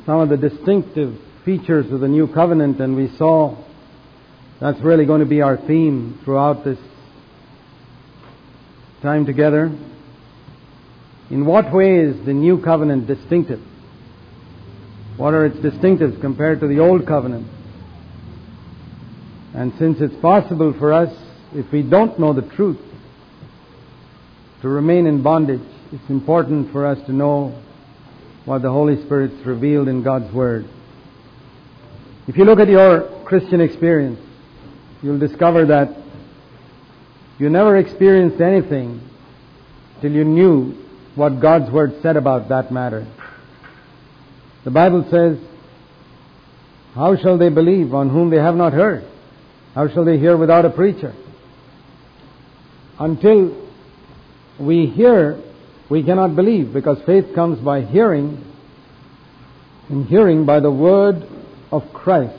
some of the distinctive features of the new covenant, and we saw that's really going to be our theme throughout this time together. In what way is the new covenant distinctive? What are its distinctives compared to the old covenant? And since it's possible for us, if we don't know the truth, to remain in bondage, it's important for us to know what the Holy Spirit's revealed in God's Word. If you look at your Christian experience, you'll discover that you never experienced anything till you knew what God's Word said about that matter. The Bible says, "How shall they believe on whom they have not heard? How shall they hear without a preacher?" Until we hear, we cannot believe, because faith comes by hearing, and hearing by the word of Christ.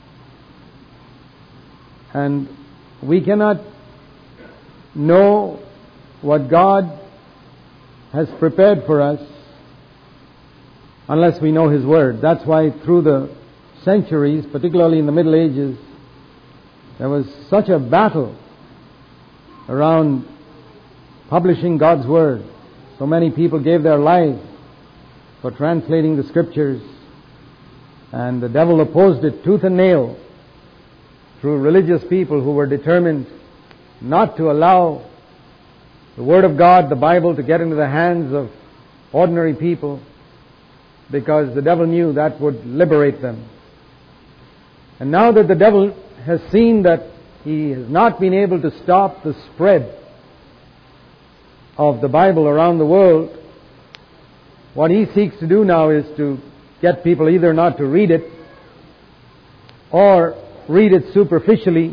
And we cannot know what God has prepared for us unless we know His Word. That's why through the centuries, particularly in the Middle Ages, there was such a battle around publishing God's Word. So many people gave their lives for translating the Scriptures, and the devil opposed it tooth and nail through religious people who were determined not to allow the Word of God, the Bible, to get into the hands of ordinary people, because the devil knew that would liberate them. And now that the devil has seen that he has not been able to stop the spread of the Bible around the world, what he seeks to do now is to get people either not to read it or read it superficially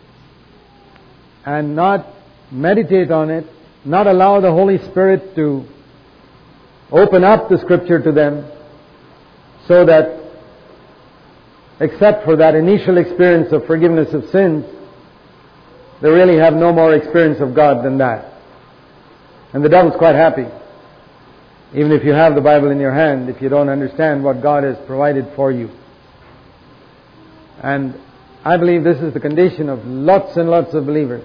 and not meditate on it, not allow the Holy Spirit to open up the Scripture to them, so that except for that initial experience of forgiveness of sins, they really have no more experience of God than that. And the devil's quite happy, even if you have the Bible in your hand, if you don't understand what God has provided for you. And I believe this is the condition of lots and lots of believers.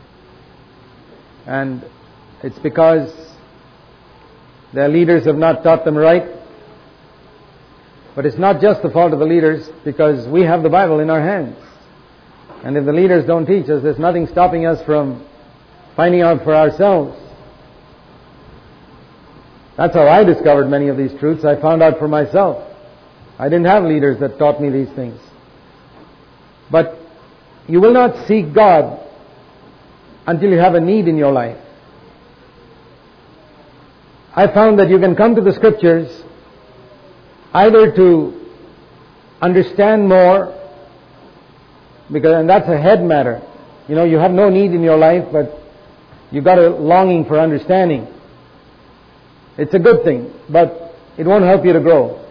And it's because their leaders have not taught them right. But it's not just the fault of the leaders, because we have the Bible in our hands. And if the leaders don't teach us, there's nothing stopping us from finding out for ourselves. That's how I discovered many of these truths. I found out for myself. I didn't have leaders that taught me these things. But you will not seek God until you have a need in your life. I found that you can come to the Scriptures either to understand more, and that's a head matter. You know, you have no need in your life, but you've got a longing for understanding. It's a good thing, but it won't help you to grow.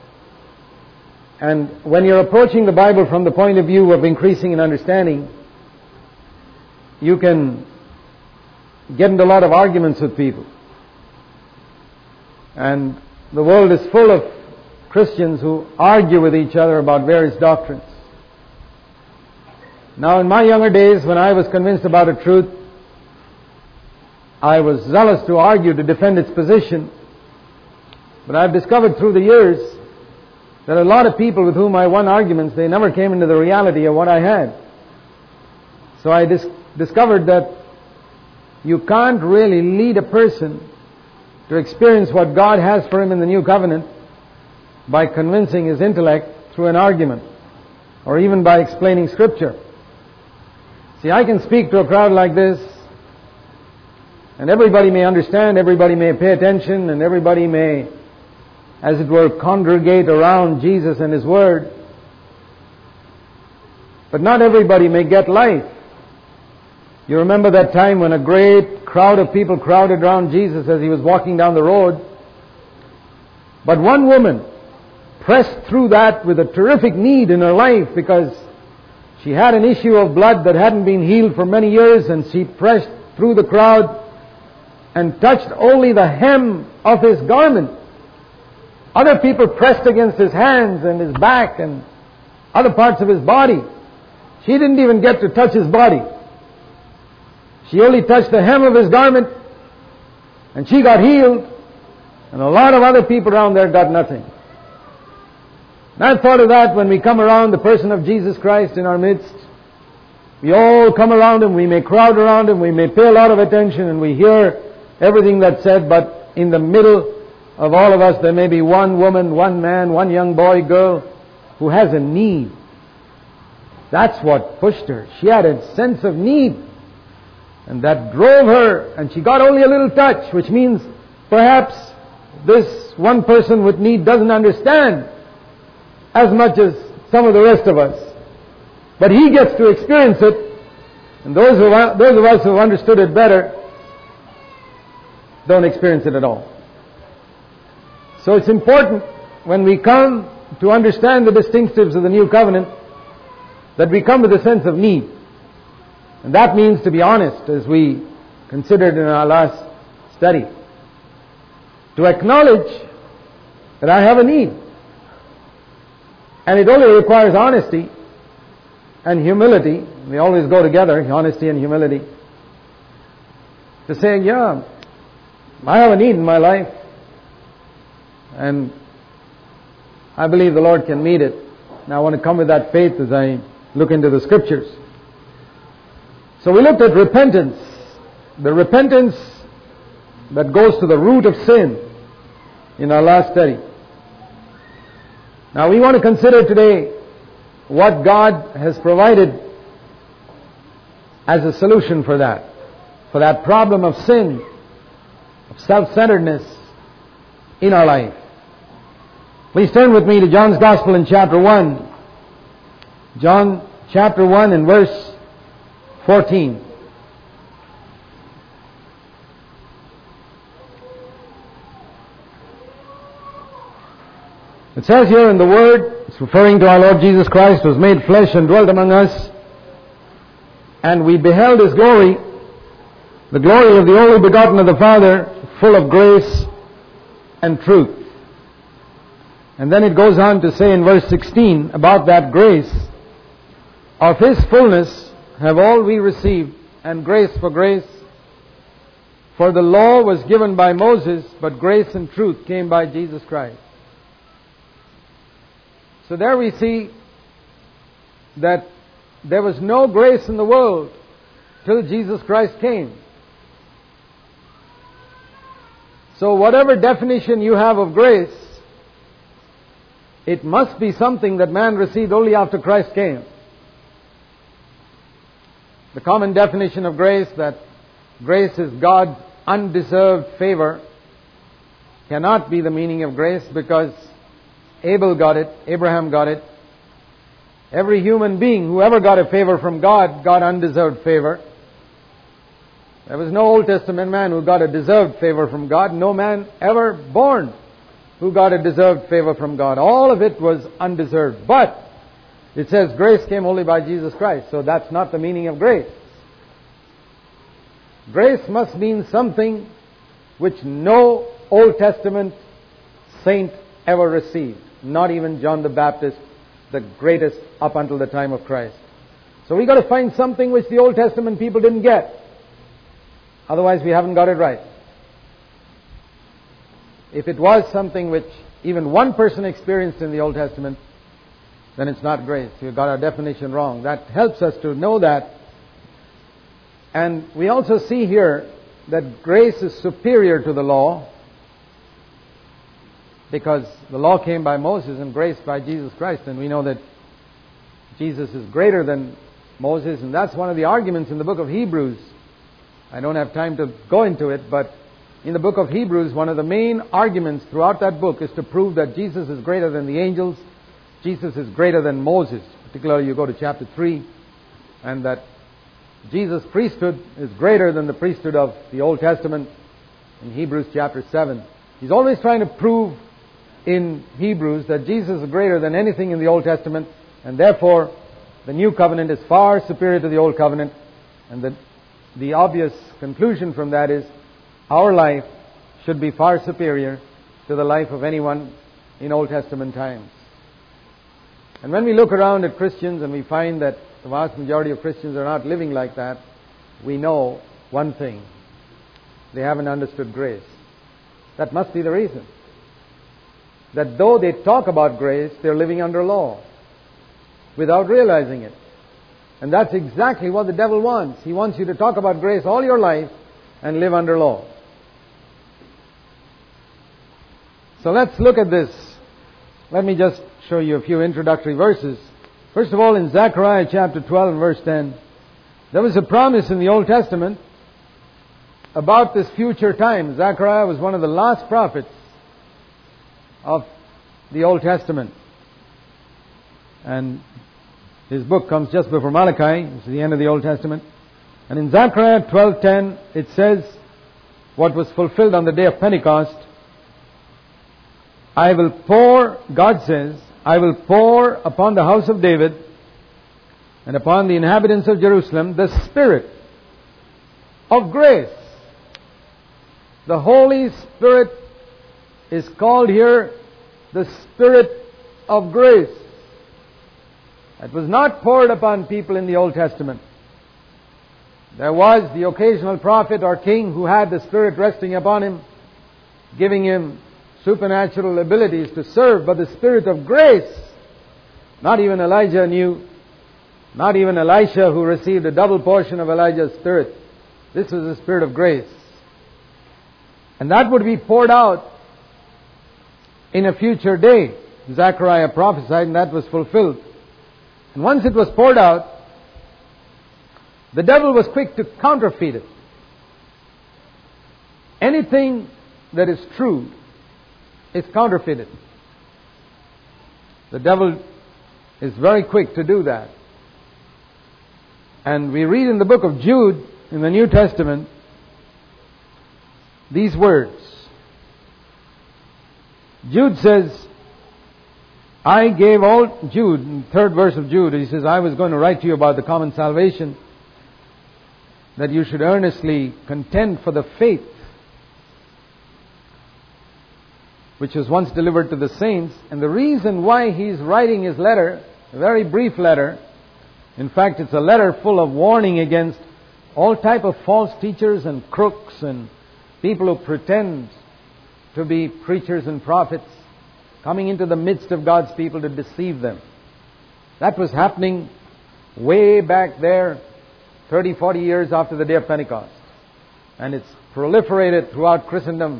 And when you're approaching the Bible from the point of view of increasing in understanding, you can get into a lot of arguments with people. And the world is full of Christians who argue with each other about various doctrines. Now, in my younger days, when I was convinced about a truth, I was zealous to argue to defend its position. But I've discovered through the years that a lot of people with whom I won arguments, they never came into the reality of what I had. So I discovered that you can't really lead a person to experience what God has for him in the new covenant by convincing his intellect through an argument, or even by explaining Scripture. See, I can speak to a crowd like this, and everybody may understand, everybody may pay attention, and everybody may, as it were, congregate around Jesus and His Word. But not everybody may get life. You remember that time when a great crowd of people crowded around Jesus as He was walking down the road. But one woman pressed through that with a terrific need in her life, because she had an issue of blood that hadn't been healed for many years, and she pressed through the crowd and touched only the hem of His garment. Other people pressed against his hands and his back and other parts of his body. She didn't even get to touch his body. She only touched the hem of his garment, and she got healed, and a lot of other people around there got nothing. And I thought of that when we come around the person of Jesus Christ in our midst. We all come around Him, we may crowd around Him, we may pay a lot of attention, and we hear everything that's said, but in the middle of all of us there may be one woman, one man, one young boy, girl, who has a need. That's what pushed her. She had a sense of need. And that drove her, and she got only a little touch, which means perhaps this one person with need doesn't understand as much as some of the rest of us. But he gets to experience it, and those of us who have understood it better don't experience it at all. So it's important when we come to understand the distinctives of the New Covenant that we come with a sense of need. And that means to be honest, as we considered in our last study. To acknowledge that I have a need. And it only requires honesty and humility. They always go together, honesty and humility. To say, yeah, I have a need in my life, and I believe the Lord can meet it. Now I want to come with that faith as I look into the Scriptures. So we looked at repentance. The repentance that goes to the root of sin in our last study. Now we want to consider today what God has provided as a solution for that problem of sin, of self-centeredness in our life. Please turn with me to John's Gospel in chapter 1. John chapter 1 and verse 14. It says here in the Word, it's referring to our Lord Jesus Christ, was made flesh and dwelt among us, and we beheld His glory, the glory of the only begotten of the Father, full of grace and truth. And then it goes on to say in verse 16 about that grace, of His fullness have all we received, and grace for grace. For the law was given by Moses, but grace and truth came by Jesus Christ. So there we see that there was no grace in the world till Jesus Christ came. So whatever definition you have of grace, it must be something that man received only after Christ came. The common definition of grace, that grace is God's undeserved favor, cannot be the meaning of grace, because Abel got it, Abraham got it. Every human being who ever got a favor from God got undeserved favor. There was no Old Testament man who got a deserved favor from God. No man ever born who got a deserved favor from God. All of it was undeserved. But it says grace came only by Jesus Christ. So that's not the meaning of grace. Grace must mean something which no Old Testament saint ever received. Not even John the Baptist, the greatest up until the time of Christ. So we got to find something which the Old Testament people didn't get. Otherwise we haven't got it right. If it was something which even one person experienced in the Old Testament, then it's not grace. We've got our definition wrong. That helps us to know that. And we also see here that grace is superior to the law, because the law came by Moses and grace by Jesus Christ. And we know that Jesus is greater than Moses, and that's one of the arguments in the book of Hebrews. I don't have time to go into it, but in the book of Hebrews, one of the main arguments throughout that book is to prove that Jesus is greater than the angels, Jesus is greater than Moses. Particularly you go to chapter 3, and that Jesus' priesthood is greater than the priesthood of the Old Testament in Hebrews chapter 7. He's always trying to prove in Hebrews that Jesus is greater than anything in the Old Testament, and therefore the New Covenant is far superior to the Old Covenant. And the obvious conclusion from that is our life should be far superior to the life of anyone in Old Testament times. And when we look around at Christians and we find that the vast majority of Christians are not living like that, we know one thing: they haven't understood grace. That must be the reason. That though they talk about grace, they're living under law without realizing it. And that's exactly what the devil wants. He wants you to talk about grace all your life and live under law. So let's look at this. Let me just show you a few introductory verses. First of all, in Zechariah chapter 12 and verse 10, there was a promise in the Old Testament about this future time. Zechariah was one of the last prophets of the Old Testament. And his book comes just before Malachi, which is the end of the Old Testament. And in Zechariah 12:10, it says what was fulfilled on the day of Pentecost. I will pour, God says, I will pour upon the house of David and upon the inhabitants of Jerusalem the Spirit of grace. The Holy Spirit is called here the Spirit of grace. It was not poured upon people in the Old Testament. There was the occasional prophet or king who had the Spirit resting upon him, giving him supernatural abilities to serve, but the Spirit of grace, not even Elijah knew, not even Elisha, who received a double portion of Elijah's Spirit. This was the Spirit of grace. And that would be poured out in a future day. Zechariah prophesied, and that was fulfilled. And once it was poured out, the devil was quick to counterfeit it. Anything that is true is counterfeited. The devil is very quick to do that. And we read in the book of Jude, in the New Testament, these words. Jude says, I gave all, Jude, in the third verse of Jude, he says, I was going to write to you about the common salvation, that you should earnestly contend for the faith which was once delivered to the saints. And the reason why he's writing his letter, a very brief letter, in fact it's a letter full of warning against all type of false teachers and crooks and people who pretend to be preachers and prophets, coming into the midst of God's people to deceive them. That was happening way back there, 30, 40 years after the day of Pentecost. And it's proliferated throughout Christendom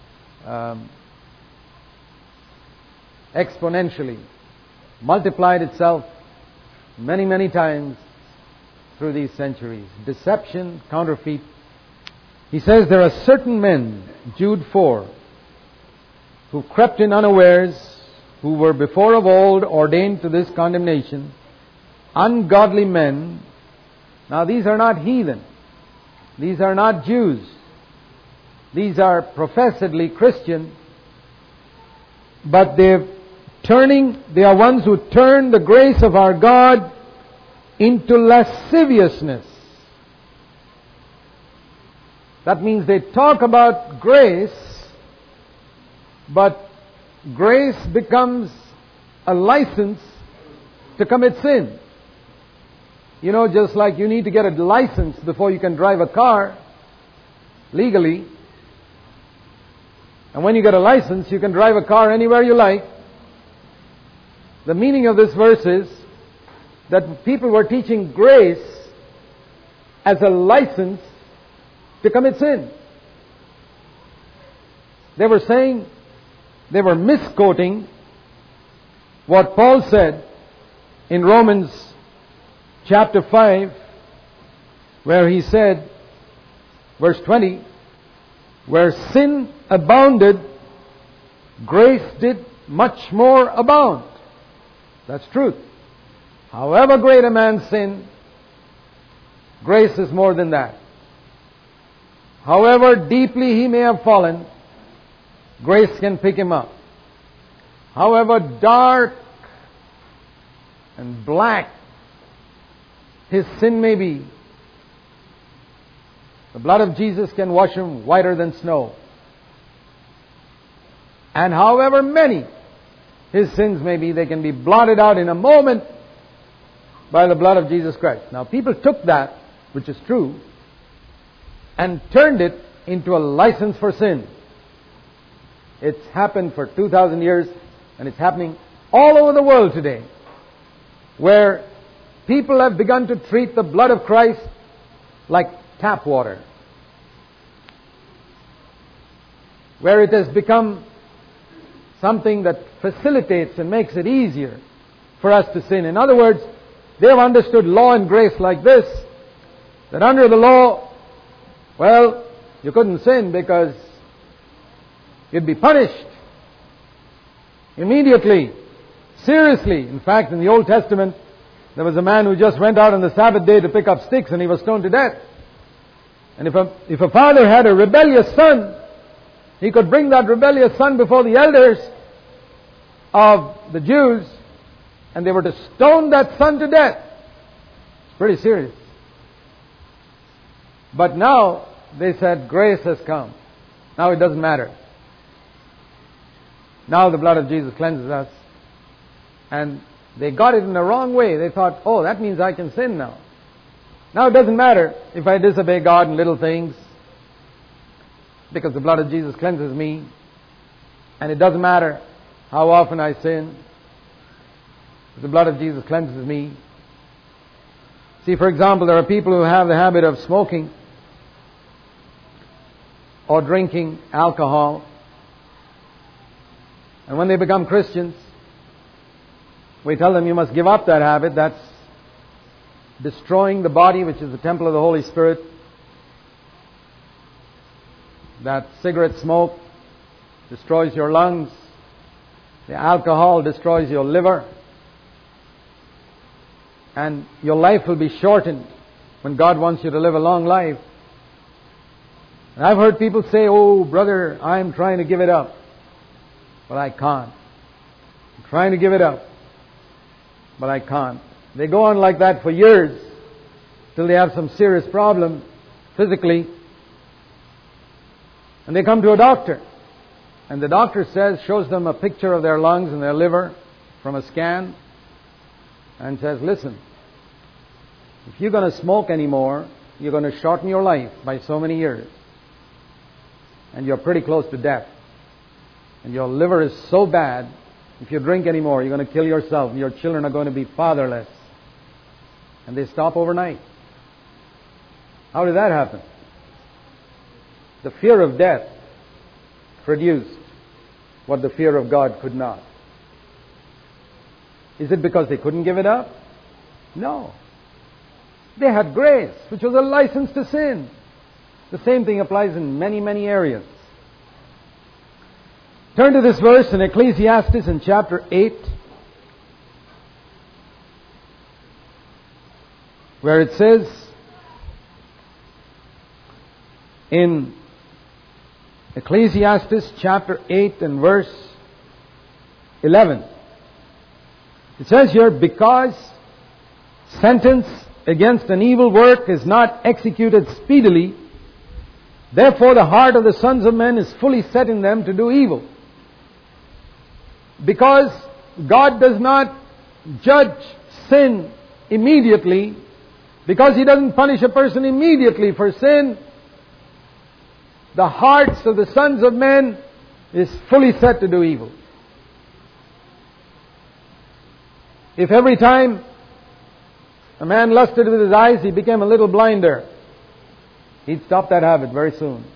exponentially, multiplied itself many, many times through these centuries. Deception, counterfeit. He says there are certain men, Jude 4, who crept in unawares, who were before of old ordained to this condemnation, ungodly men. Now these are not heathen. These are not Jews. These are professedly Christian. But they are ones who turn the grace of our God into lasciviousness. That means they talk about grace, but grace becomes a license to commit sin. You know, just like you need to get a license before you can drive a car legally. And when you get a license, you can drive a car anywhere you like. The meaning of this verse is that people were teaching grace as a license to commit sin. They were saying, they were misquoting what Paul said in Romans chapter 5, where he said, verse 20, where sin abounded, grace did much more abound. That's truth. However great a man's sin, grace is more than that. However deeply he may have fallen, grace can pick him up. However dark and black his sin may be, the blood of Jesus can wash him whiter than snow. And however many his sins maybe, they can be blotted out in a moment by the blood of Jesus Christ. Now people took that, which is true, and turned it into a license for sin. It's happened for 2,000 years, and it's happening all over the world today, where people have begun to treat the blood of Christ like tap water, where it has become something that facilitates and makes it easier for us to sin. In other words, they have understood law and grace like this, that under the law, well, you couldn't sin because you'd be punished immediately, seriously. In fact, in the Old Testament, there was a man who just went out on the Sabbath day to pick up sticks, and he was stoned to death. And if a father had a rebellious son, he could bring that rebellious son before the elders of the Jews, and they were to stone that son to death. It's pretty serious. But now, they said, grace has come. Now it doesn't matter. Now the blood of Jesus cleanses us. And they got it in the wrong way. They thought, oh, that means I can sin now. Now it doesn't matter if I disobey God in little things, because the blood of Jesus cleanses me. And it doesn't matter how often I sin, the blood of Jesus cleanses me. See, for example, there are people who have the habit of smoking or drinking alcohol. And when they become Christians, we tell them you must give up that habit. That's destroying the body, which is the temple of the Holy Spirit. That cigarette smoke destroys your lungs. The alcohol destroys your liver. And your life will be shortened when God wants you to live a long life. And I've heard people say, oh, brother, I'm trying to give it up. But I can't. I'm trying to give it up. But I can't. They go on like that for years till they have some serious problem physically. And they come to a doctor. And the doctor shows them a picture of their lungs and their liver from a scan, and says, listen, if you're going to smoke anymore, you're going to shorten your life by so many years. And you're pretty close to death. And your liver is so bad, if you drink anymore, you're going to kill yourself, and your children are going to be fatherless. And they stop overnight. How did that happen? The fear of death produced what the fear of God could not. Is it because they couldn't give it up? No. They had grace, which was a license to sin. The same thing applies in many, many areas. Turn to this verse in Ecclesiastes in chapter 8, where it says in Ecclesiastes chapter 8 and verse 11. It says here, because sentence against an evil work is not executed speedily, therefore the heart of the sons of men is fully set in them to do evil. Because God does not judge sin immediately, because He doesn't punish a person immediately for sin, the hearts of the sons of men is fully set to do evil. If every time a man lusted with his eyes, he became a little blinder, he'd stop that habit very soon.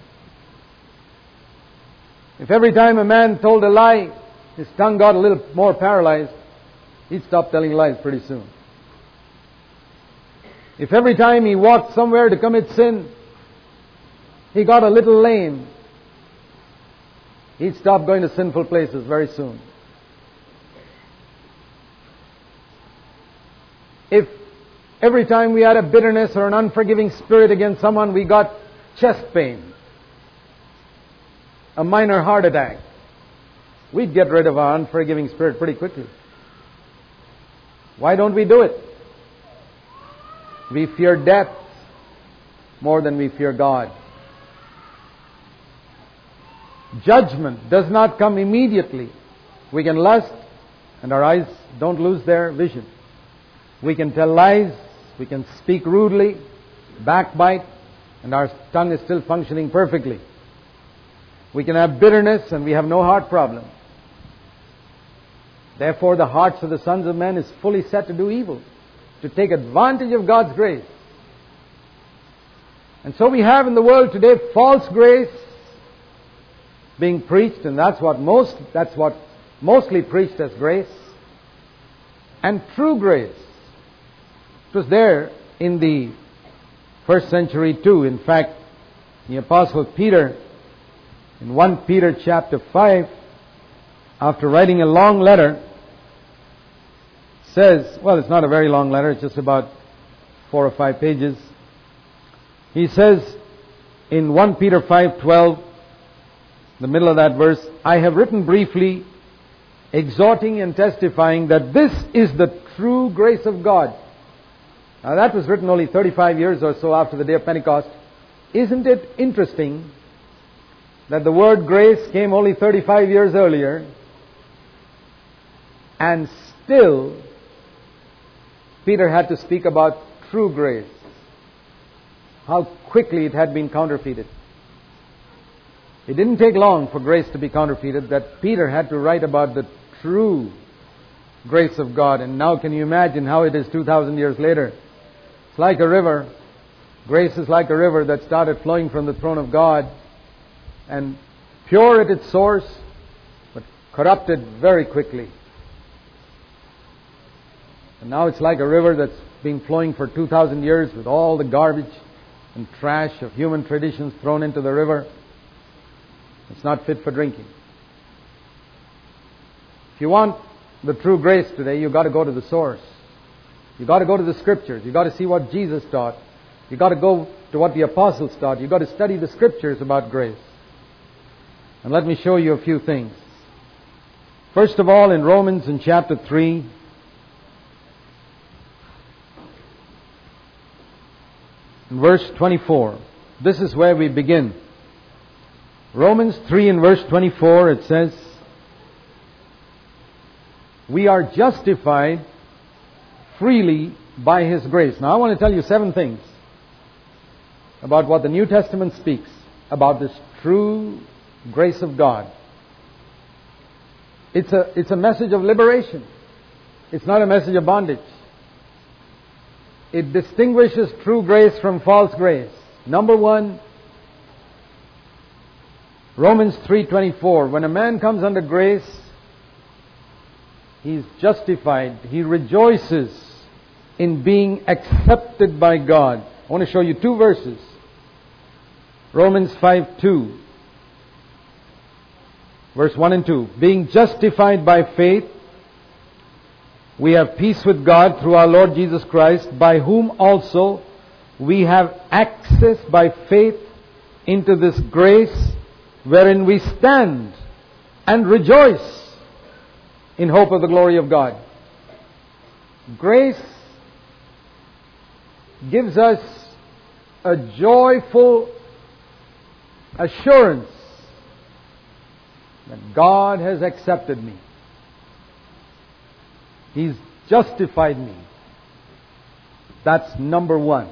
If every time a man told a lie, his tongue got a little more paralyzed, he'd stop telling lies pretty soon. If every time he walked somewhere to commit sin, he got a little lame, he'd stop going to sinful places very soon. If every time we had a bitterness or an unforgiving spirit against someone, we got chest pain, a minor heart attack, we'd get rid of our unforgiving spirit pretty quickly. Why don't we do it? We fear death more than we fear God. Judgment does not come immediately. We can lust and our eyes don't lose their vision. We can tell lies, we can speak rudely, backbite, and our tongue is still functioning perfectly. We can have bitterness and we have no heart problem. Therefore, the hearts of the sons of men is fully set to do evil, to take advantage of God's grace. And so we have in the world today false grace being preached, and that's what mostly preached as grace, and true grace. It was there in the first century too. In fact, the Apostle Peter, in 1 Peter chapter 5, after writing a long letter, says, well, it's not a very long letter, it's just about 4 or 5 pages. He says in 1 Peter 5:12, the middle of that verse, I have written briefly, exhorting and testifying that this is the true grace of God. Now that was written only 35 years or so after the day of Pentecost. Isn't it interesting that the word grace came only 35 years earlier, and still Peter had to speak about true grace? How quickly it had been counterfeited. It didn't take long for grace to be counterfeited, that Peter had to write about the true grace of God. And now can you imagine how it is 2,000 years later? It's like a river. Grace is like a river that started flowing from the throne of God, and pure at its source, but corrupted very quickly. And now it's like a river that's been flowing for 2,000 years with all the garbage and trash of human traditions thrown into the river. It's not fit for drinking. If you want the true grace today, you've got to go to the source. You've got to go to the Scriptures. You've got to see what Jesus taught. You've got to go to what the apostles taught. You've got to study the Scriptures about grace. And let me show you a few things. First of all, in Romans in chapter 3, in verse 24, this is where we begin. Romans 3 in verse 24, it says, we are justified freely by His grace. Now I want to tell you 7 things about what the New Testament speaks about this true grace of God. It's a message of liberation. It's not a message of bondage. It distinguishes true grace from false grace. Number 1, Romans 3:24. When a man comes under grace, he's justified. He rejoices in being accepted by God. I want to show you 2 verses. Romans 5:2. Verse 1 and 2. Being justified by faith, we have peace with God through our Lord Jesus Christ, by whom also we have access by faith into this grace wherein we stand and rejoice in hope of the glory of God. Grace gives us a joyful assurance that God has accepted me. He's justified me. That's number 1.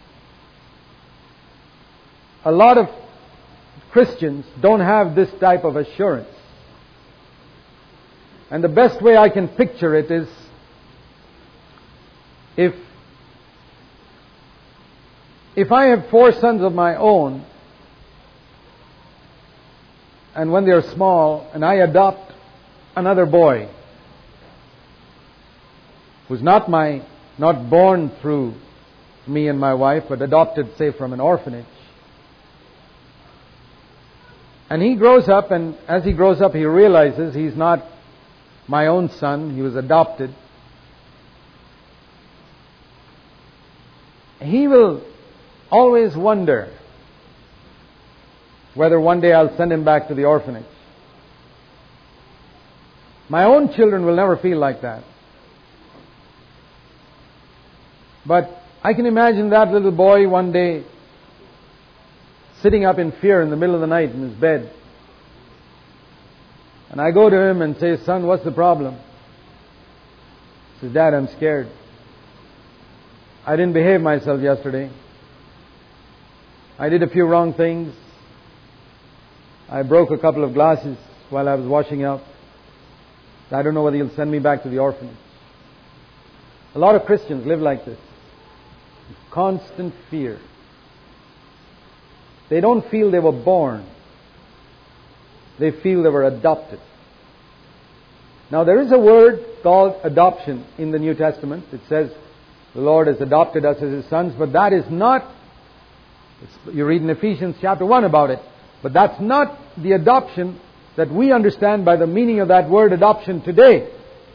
A lot of Christians don't have this type of assurance. And the best way I can picture it is, if I have 4 sons of my own, and when they are small, and I adopt another boy who's not born through me and my wife, but adopted, say, from an orphanage. And he grows up, and as he grows up, he realizes he's not my own son, he was adopted. He will always wonder whether one day I'll send him back to the orphanage. My own children will never feel like that. But I can imagine that little boy one day sitting up in fear in the middle of the night in his bed. And I go to him and say, son, what's the problem? says, Dad, I'm scared. I didn't behave myself yesterday. I did a few wrong things. I broke a couple of glasses while I was washing up. I don't know whether you'll send me back to the orphanage. A lot of Christians live like this. Constant fear. They don't feel they were born. They feel they were adopted. Now there is a word called adoption in the New Testament. It says the Lord has adopted us as His sons, but that is not, you read in Ephesians chapter 1 about it, but that's not the adoption that we understand by the meaning of that word adoption today.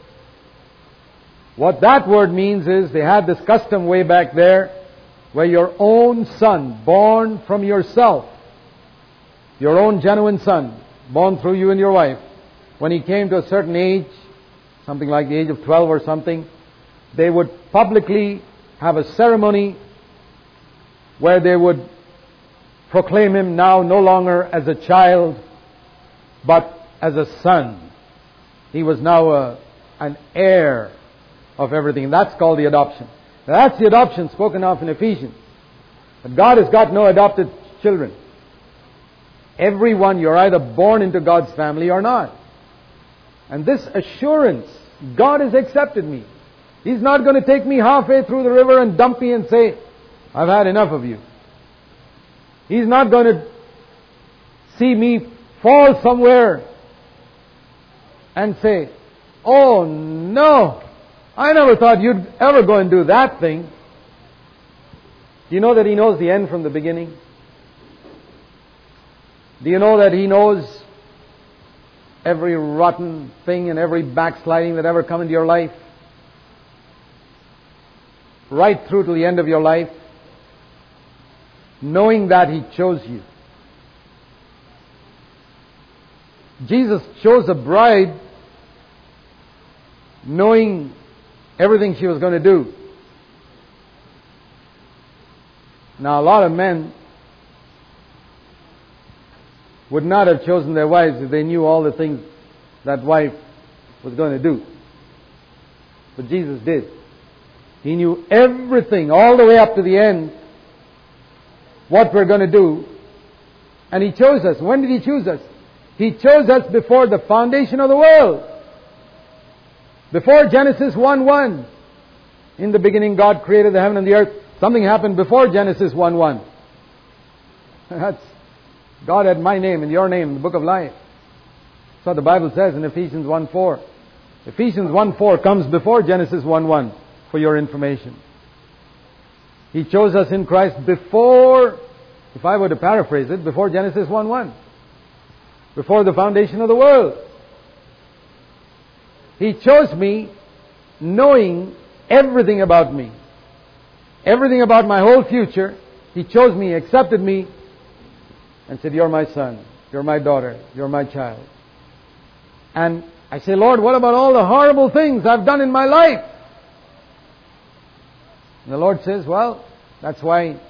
What that word means is they had this custom way back there where your own son, born from yourself, your own genuine son, born through you and your wife, when he came to a certain age, something like the age of 12 or something, they would publicly have a ceremony where they would proclaim him now no longer as a child, but as a son. He was now an heir of everything. That's called the adoption. That's the adoption spoken of in Ephesians. But God has got no adopted children. Everyone, you're either born into God's family or not. And this assurance, God has accepted me. He's not going to take me halfway through the river and dump me and say, I've had enough of you. He's not going to see me fall somewhere and say, oh no, I never thought you'd ever go and do that thing. Do you know that He knows the end from the beginning? Do you know that He knows every rotten thing and every backsliding that ever come into your life? Right through to the end of your life. Knowing that He chose you. Jesus chose a bride knowing everything she was going to do. Now a lot of men would not have chosen their wives if they knew all the things that wife was going to do. But Jesus did. He knew everything all the way up to the end, what we're going to do. And He chose us. When did He choose us? He chose us before the foundation of the world. Before Genesis 1:1. In the beginning God created the heaven and the earth. Something happened before Genesis 1:1. That's, God had my name and your name in the book of life. That's what the Bible says in Ephesians 1:4. Ephesians 1:4 comes before Genesis 1:1 for your information. He chose us in Christ before, if I were to paraphrase it, before Genesis 1:1. Before the foundation of the world. He chose me knowing everything about me. Everything about my whole future. He chose me, accepted me, and said, you're my son, you're my daughter, you're my child. And I say, Lord, what about all the horrible things I've done in my life? And the Lord says, well, that's why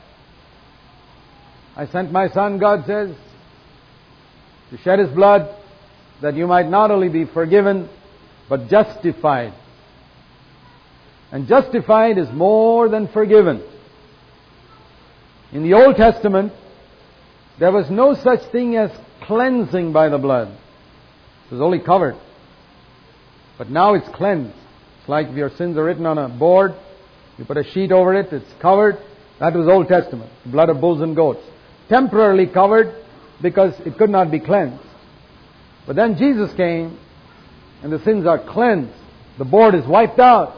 I sent my son, God says, to shed His blood, that you might not only be forgiven, but justified. And justified is more than forgiven. In the Old Testament, there was no such thing as cleansing by the blood. It was only covered. But now it's cleansed. It's like if your sins are written on a board, you put a sheet over it, it's covered. That was Old Testament, the blood of bulls and goats. Temporarily covered because it could not be cleansed. But then Jesus came and the sins are cleansed. The board is wiped out.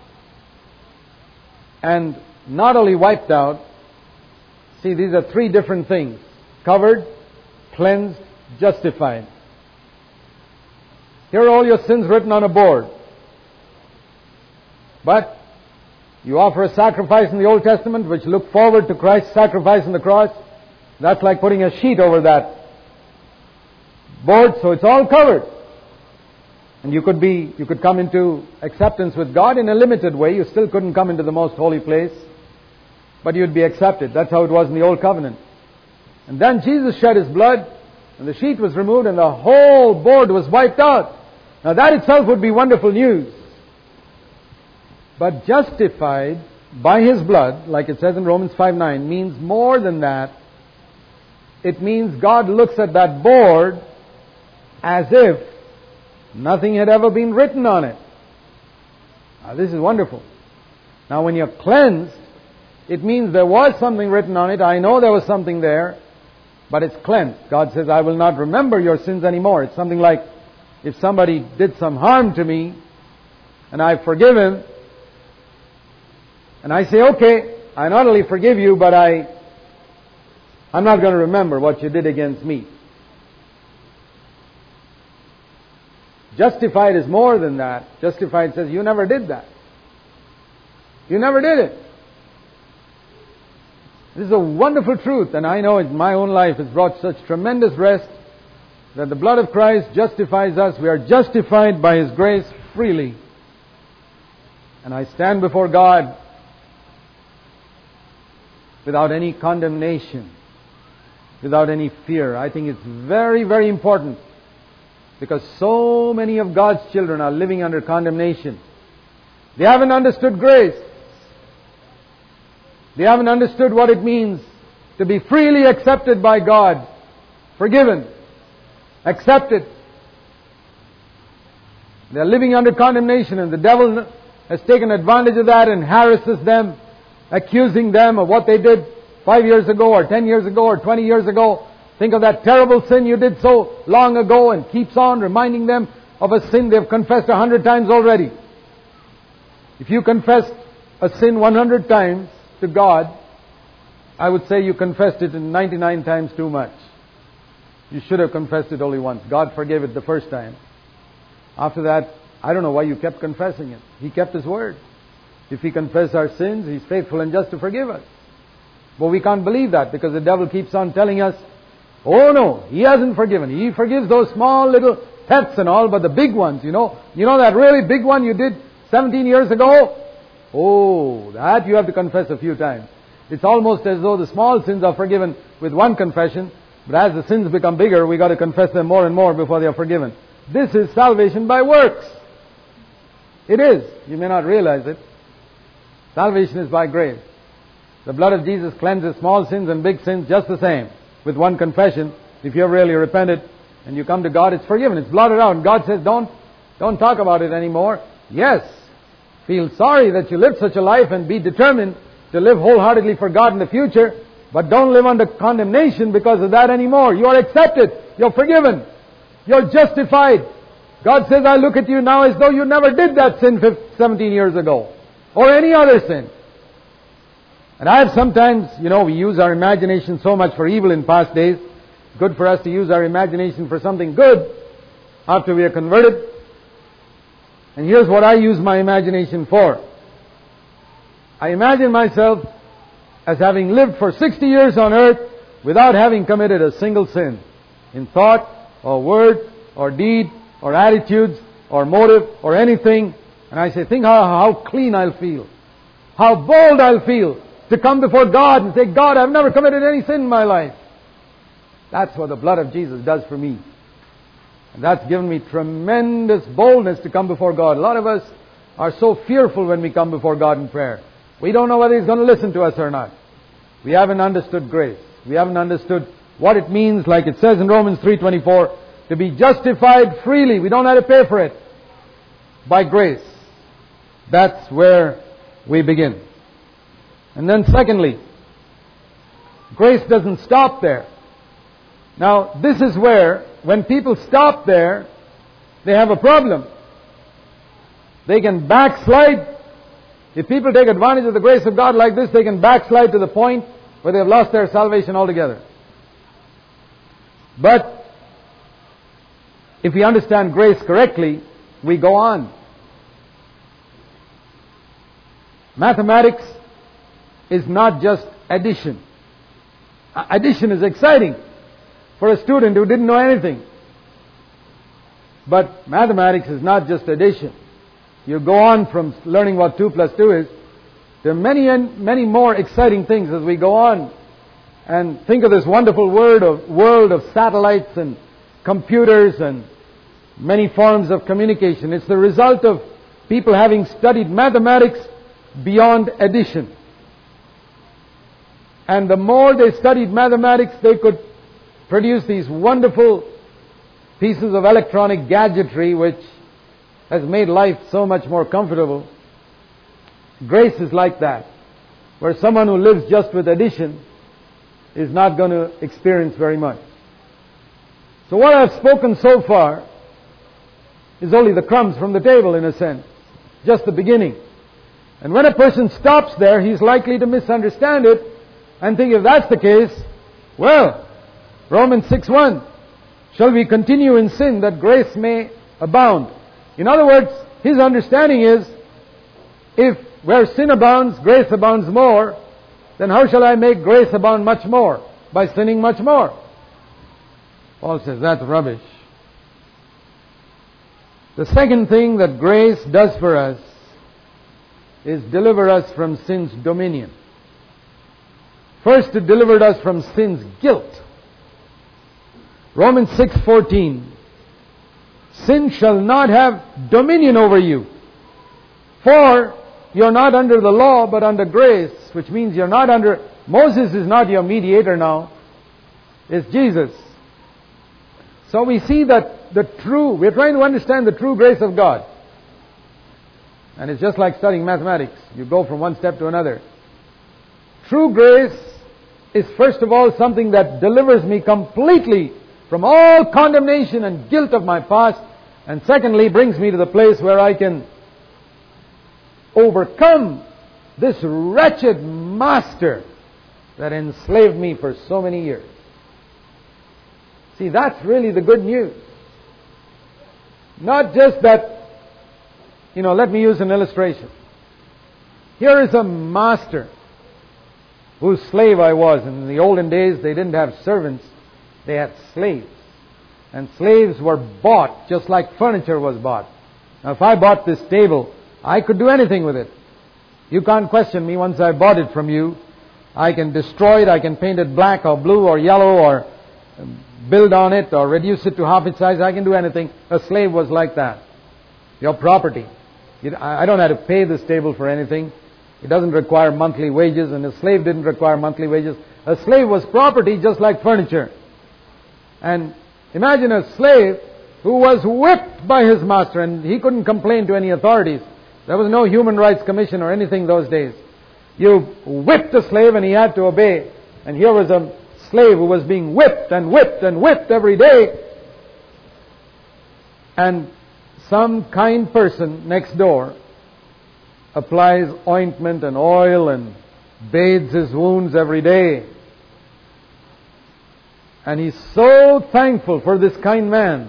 And not only wiped out, see, these are three different things. Covered, cleansed, justified. Here are all your sins written on a board. But you offer a sacrifice in the Old Testament which looked forward to Christ's sacrifice on the cross. That's like putting a sheet over that board, so it's all covered. And you could come into acceptance with God in a limited way. You still couldn't come into the most holy place, but you'd be accepted. That's how it was in the Old Covenant. And then Jesus shed His blood, and the sheet was removed, and the whole board was wiped out. Now that itself would be wonderful news. But justified by His blood, like it says in Romans 5:9, means more than that. It means God looks at that board as if nothing had ever been written on it. Now, this is wonderful. Now, when you're cleansed, it means there was something written on it. I know there was something there, but it's cleansed. God says, I will not remember your sins anymore. It's something like if somebody did some harm to me and I forgive him, and I say, okay, I not only forgive you, but I'm not going to remember what you did against me. Justified is more than that. Justified says, you never did that. You never did it. This is a wonderful truth, and I know in my own life it's brought such tremendous rest that the blood of Christ justifies us. We are justified by His grace freely. And I stand before God without any condemnation, without any fear. I think it's very, very important, because so many of God's children are living under condemnation. They haven't understood grace. They haven't understood what it means to be freely accepted by God, forgiven, accepted. They're living under condemnation, and the devil has taken advantage of that and harasses them, accusing them of what they did 5 years ago or 10 years ago or 20 years ago. Think of that terrible sin you did so long ago, and keeps on reminding them of a sin they've confessed 100 times already. If you confess a sin 100 times to God, I would say you confessed it in 99 times too much. You should have confessed it only once. God forgave it the first time. After that, I don't know why you kept confessing it. He kept His word. If we confess our sins, He's faithful and just to forgive us. But we can't believe that, because the devil keeps on telling us, oh no, He hasn't forgiven. He forgives those small little pets and all, but the big ones, you know that really big one you did 17 years ago? Oh, that you have to confess a few times. It's almost as though the small sins are forgiven with one confession, but as the sins become bigger, we got to confess them more and more before they are forgiven. This is salvation by works. It is. You may not realize it. Salvation is by grace. The blood of Jesus cleanses small sins and big sins just the same. With one confession, if you have really repented and you come to God, it's forgiven. It's blotted out. And God says, don't talk about it anymore. Yes, feel sorry that you lived such a life and be determined to live wholeheartedly for God in the future, but don't live under condemnation because of that anymore. You are accepted. You're forgiven. You're justified. God says, I look at you now as though you never did that sin 17 years ago, or any other sin. And I have sometimes, we use our imagination so much for evil in past days. Good for us to use our imagination for something good after we are converted. And here's what I use my imagination for. I imagine myself as having lived for 60 years on earth without having committed a single sin, in thought or word or deed or attitudes or motive or anything. And I say, think how clean I'll feel, how bold I'll feel to come before God and say, God, I've never committed any sin in my life. That's what the blood of Jesus does for me. And that's given me tremendous boldness to come before God. A lot of us are so fearful when we come before God in prayer. We don't know whether He's going to listen to us or not. We haven't understood grace. We haven't understood what it means, like it says in Romans 3:24, to be justified freely. We don't have to pay for it. By grace. That's where we begin. And then secondly, grace doesn't stop there. Now, this is where, when people stop there, they have a problem. They can backslide. If people take advantage of the grace of God like this, they can backslide to the point where they have lost their salvation altogether. But if we understand grace correctly, we go on. Mathematics is not just addition. Addition is exciting for a student who didn't know anything. But mathematics is not just addition. You go on from learning what 2 plus 2 is. There are many more exciting things as we go on. And think of this wonderful world of satellites and computers and many forms of communication. It's the result of people having studied mathematics beyond addition. And the more they studied mathematics, they could produce these wonderful pieces of electronic gadgetry which has made life so much more comfortable. Grace is like that, where someone who lives just with addition is not going to experience very much. So what I've spoken so far is only the crumbs from the table, in a sense, just the beginning. And when a person stops there, he's likely to misunderstand it and think, if that's the case, well, Romans 6:1, shall we continue in sin that grace may abound? In other words, his understanding is, if where sin abounds, grace abounds more, then how shall I make grace abound much more? By sinning much more. Paul says that's rubbish. The second thing that grace does for us is deliver us from sin's dominion. First, it delivered us from sin's guilt. Romans 6:14. Sin shall not have dominion over you, for you're not under the law but under grace, which means you're not under... Moses is not your mediator now. It's Jesus. So we see that we're trying to understand the true grace of God. And it's just like studying mathematics. You go from one step to another. True grace is first of all something that delivers me completely from all condemnation and guilt of my past. And secondly, brings me to the place where I can overcome this wretched master that enslaved me for so many years. See, that's really the good news. Not just that, let me use an illustration. Here is a master whose slave I was. In the olden days, they didn't have servants. They had slaves. And slaves were bought just like furniture was bought. Now, if I bought this table, I could do anything with it. You can't question me once I bought it from you. I can destroy it, I can paint it black or blue or yellow or build on it or reduce it to half its size. I can do anything. A slave was like that. Your property. I don't have to pay this table for anything. It doesn't require monthly wages, and a slave didn't require monthly wages. A slave was property just like furniture. And imagine a slave who was whipped by his master, and he couldn't complain to any authorities. There was no Human Rights Commission or anything those days. You whipped a slave and he had to obey. And here was a slave who was being whipped and whipped and whipped every day. And some kind person next door applies ointment and oil and bathes his wounds every day. And he's so thankful for this kind man.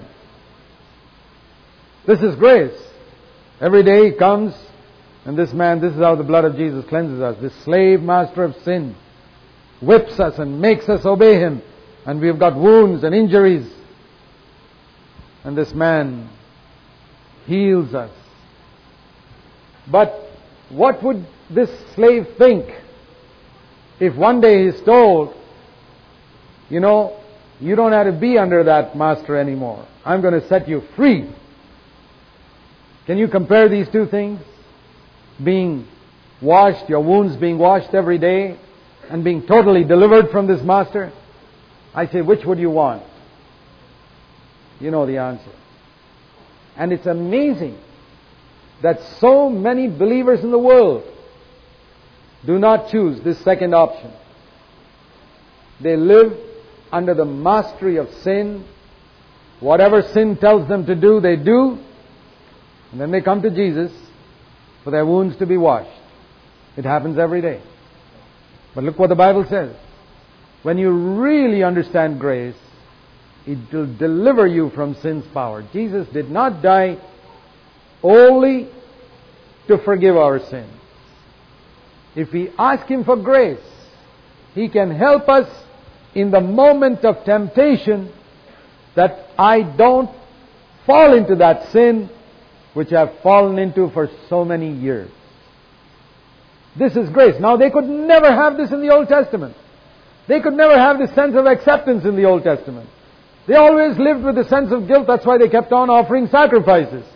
This is grace. Every day he comes, and this is how the blood of Jesus cleanses us. This slave master of sin whips us and makes us obey him. And we've got wounds and injuries. And this man heals us. But what would this slave think if one day he's told, you don't have to be under that master anymore. I'm going to set you free. Can you compare these two things? Being washed, your wounds being washed every day, and being totally delivered from this master? I say, which would you want? You know the answer. And it's amazing that so many believers in the world do not choose this second option. They live under the mastery of sin. Whatever sin tells them to do, they do. And then they come to Jesus for their wounds to be washed. It happens every day. But look what the Bible says. When you really understand grace, it will deliver you from sin's power. Jesus did not die only to forgive our sins. If we ask Him for grace, He can help us in the moment of temptation, that I don't fall into that sin which I've fallen into for so many years. This is grace. Now, they could never have this in the Old Testament. They could never have this sense of acceptance in the Old Testament. They always lived with a sense of guilt. That's why they kept on offering sacrifices.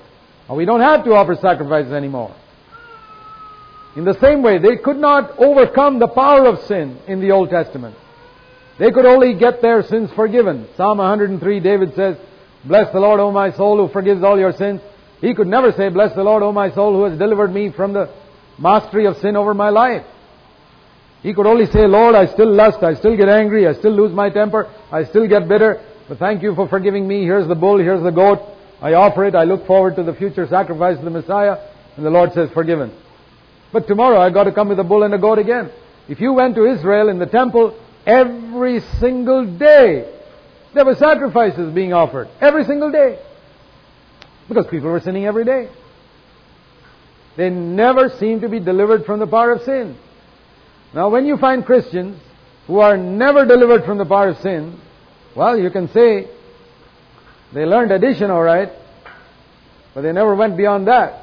We don't have to offer sacrifices anymore. In the same way, they could not overcome the power of sin in the Old Testament. They could only get their sins forgiven. Psalm 103, David says, "Bless the Lord, O my soul, who forgives all your sins." He could never say, "Bless the Lord, O my soul, who has delivered me from the mastery of sin over my life." He could only say, "Lord, I still lust, I still get angry, I still lose my temper, I still get bitter, but thank you for forgiving me. Here's the bull, here's the goat. I offer it, I look forward to the future sacrifice of the Messiah." And the Lord says, "Forgiven." But tomorrow I've got to come with a bull and a goat again. If you went to Israel in the temple, every single day there were sacrifices being offered. Every single day. Because people were sinning every day. They never seemed to be delivered from the power of sin. Now when you find Christians who are never delivered from the power of sin, well, you can say they learned addition all right, but they never went beyond that.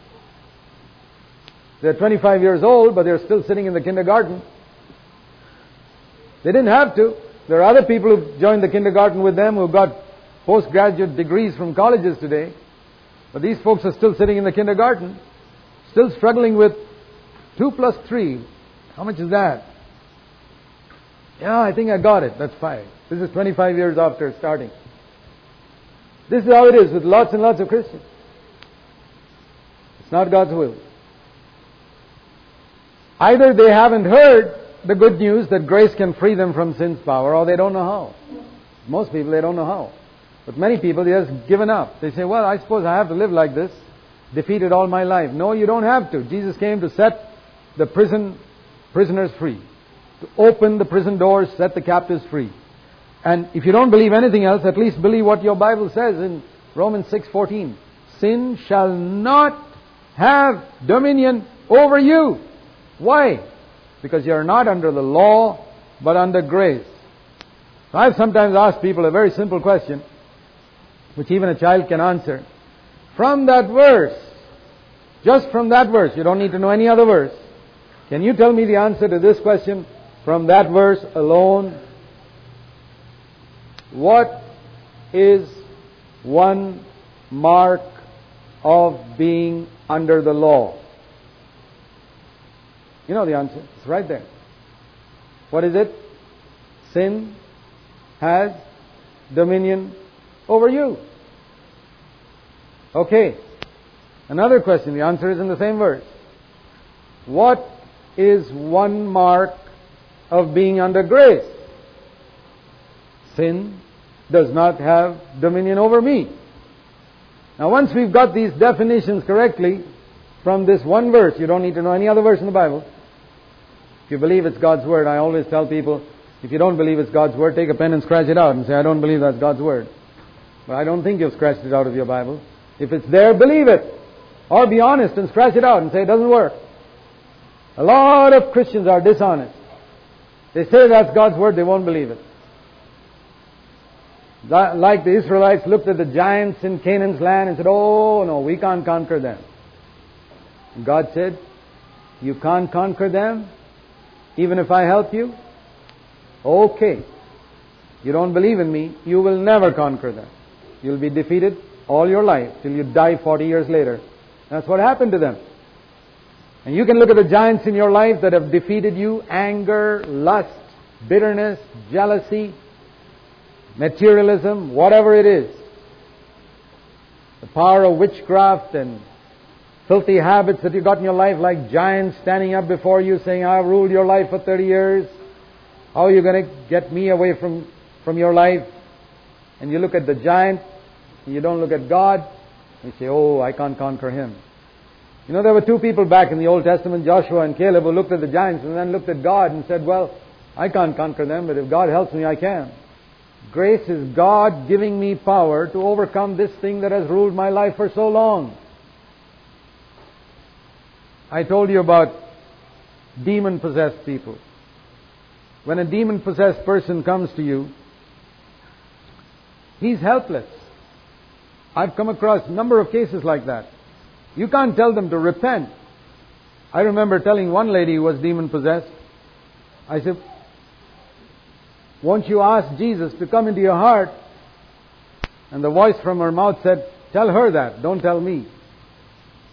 They're 25 years old, but they're still sitting in the kindergarten. They didn't have to. There are other people who joined the kindergarten with them who got postgraduate degrees from colleges today. But these folks are still sitting in the kindergarten, still struggling with 2 plus 3. How much is that? Yeah, I think I got it. That's 5. This is 25 years after starting. This is how it is with lots and lots of Christians. It's not God's will. Either they haven't heard the good news that grace can free them from sin's power, or they don't know how. Most people, they don't know how. But many people, they just given up. They say, "Well, I suppose I have to live like this, defeated all my life." No, you don't have to. Jesus came to set the prisoners free, to open the prison doors, set the captives free. And if you don't believe anything else, at least believe what your Bible says in Romans 6:14. "Sin shall not have dominion over you." Why? Because you are not under the law, but under grace. I've sometimes asked people a very simple question, which even a child can answer. From that verse, just from that verse, you don't need to know any other verse. Can you tell me the answer to this question from that verse alone? What is one mark of being under the law? You know the answer. It's right there. What is it? Sin has dominion over you. Okay. Another question. The answer is in the same verse. What is one mark of being under grace? Sin does not have dominion over me. Now once we've got these definitions correctly from this one verse, you don't need to know any other verse in the Bible. If you believe it's God's Word, I always tell people, if you don't believe it's God's Word, take a pen and scratch it out and say, "I don't believe that's God's Word." But I don't think you've scratched it out of your Bible. If it's there, believe it. Or be honest and scratch it out and say it doesn't work. A lot of Christians are dishonest. They say that's God's Word, they won't believe it. Like the Israelites looked at the giants in Canaan's land and said, "Oh no, we can't conquer them." And God said, "You can't conquer them? Even if I help you? Okay. You don't believe in me, you will never conquer them. You'll be defeated all your life till you die 40 years later." That's what happened to them. And you can look at the giants in your life that have defeated you: anger, lust, bitterness, jealousy, materialism, whatever it is. The power of witchcraft and filthy habits that you've got in your life, like giants standing up before you saying, "I've ruled your life for 30 years. How are you going to get me away from your life?" And you look at the giant, and you don't look at God. You say, "Oh, I can't conquer him." You know, there were two people back in the Old Testament, Joshua and Caleb, who looked at the giants and then looked at God and said, "Well, I can't conquer them, but if God helps me, I can." Grace is God giving me power to overcome this thing that has ruled my life for so long. I told you about demon-possessed people. When a demon-possessed person comes to you, he's helpless. I've come across a number of cases like that. You can't tell them to repent. I remember telling one lady who was demon-possessed, I said, "Won't you ask Jesus to come into your heart?" And the voice from her mouth said, "Tell her that, don't tell me."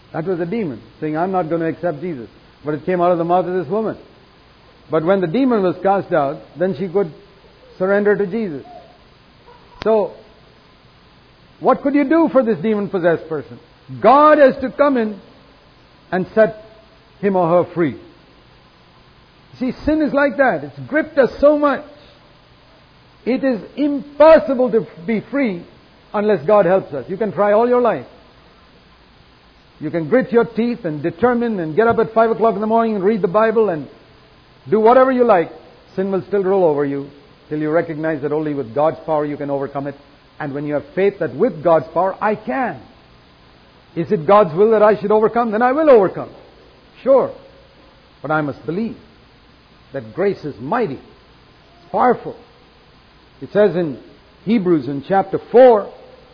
That was a demon saying, I'm not going to accept Jesus. But it came out of the mouth of this woman. But when the demon was cast out, then she could surrender to Jesus. So, what could you do for this demon-possessed person? God has to come in and set him or her free. See, sin is like that. It's gripped us so much. It is impossible to be free unless God helps us. You can try all your life. You can grit your teeth and determine and get up at 5 o'clock in the morning and read the Bible and do whatever you like. Sin will still roll over you till you recognize that only with God's power you can overcome it. And when you have faith that with God's power, I can. Is it God's will that I should overcome? Then I will overcome. Sure. But I must believe that grace is mighty. It's powerful. It says in Hebrews in chapter 4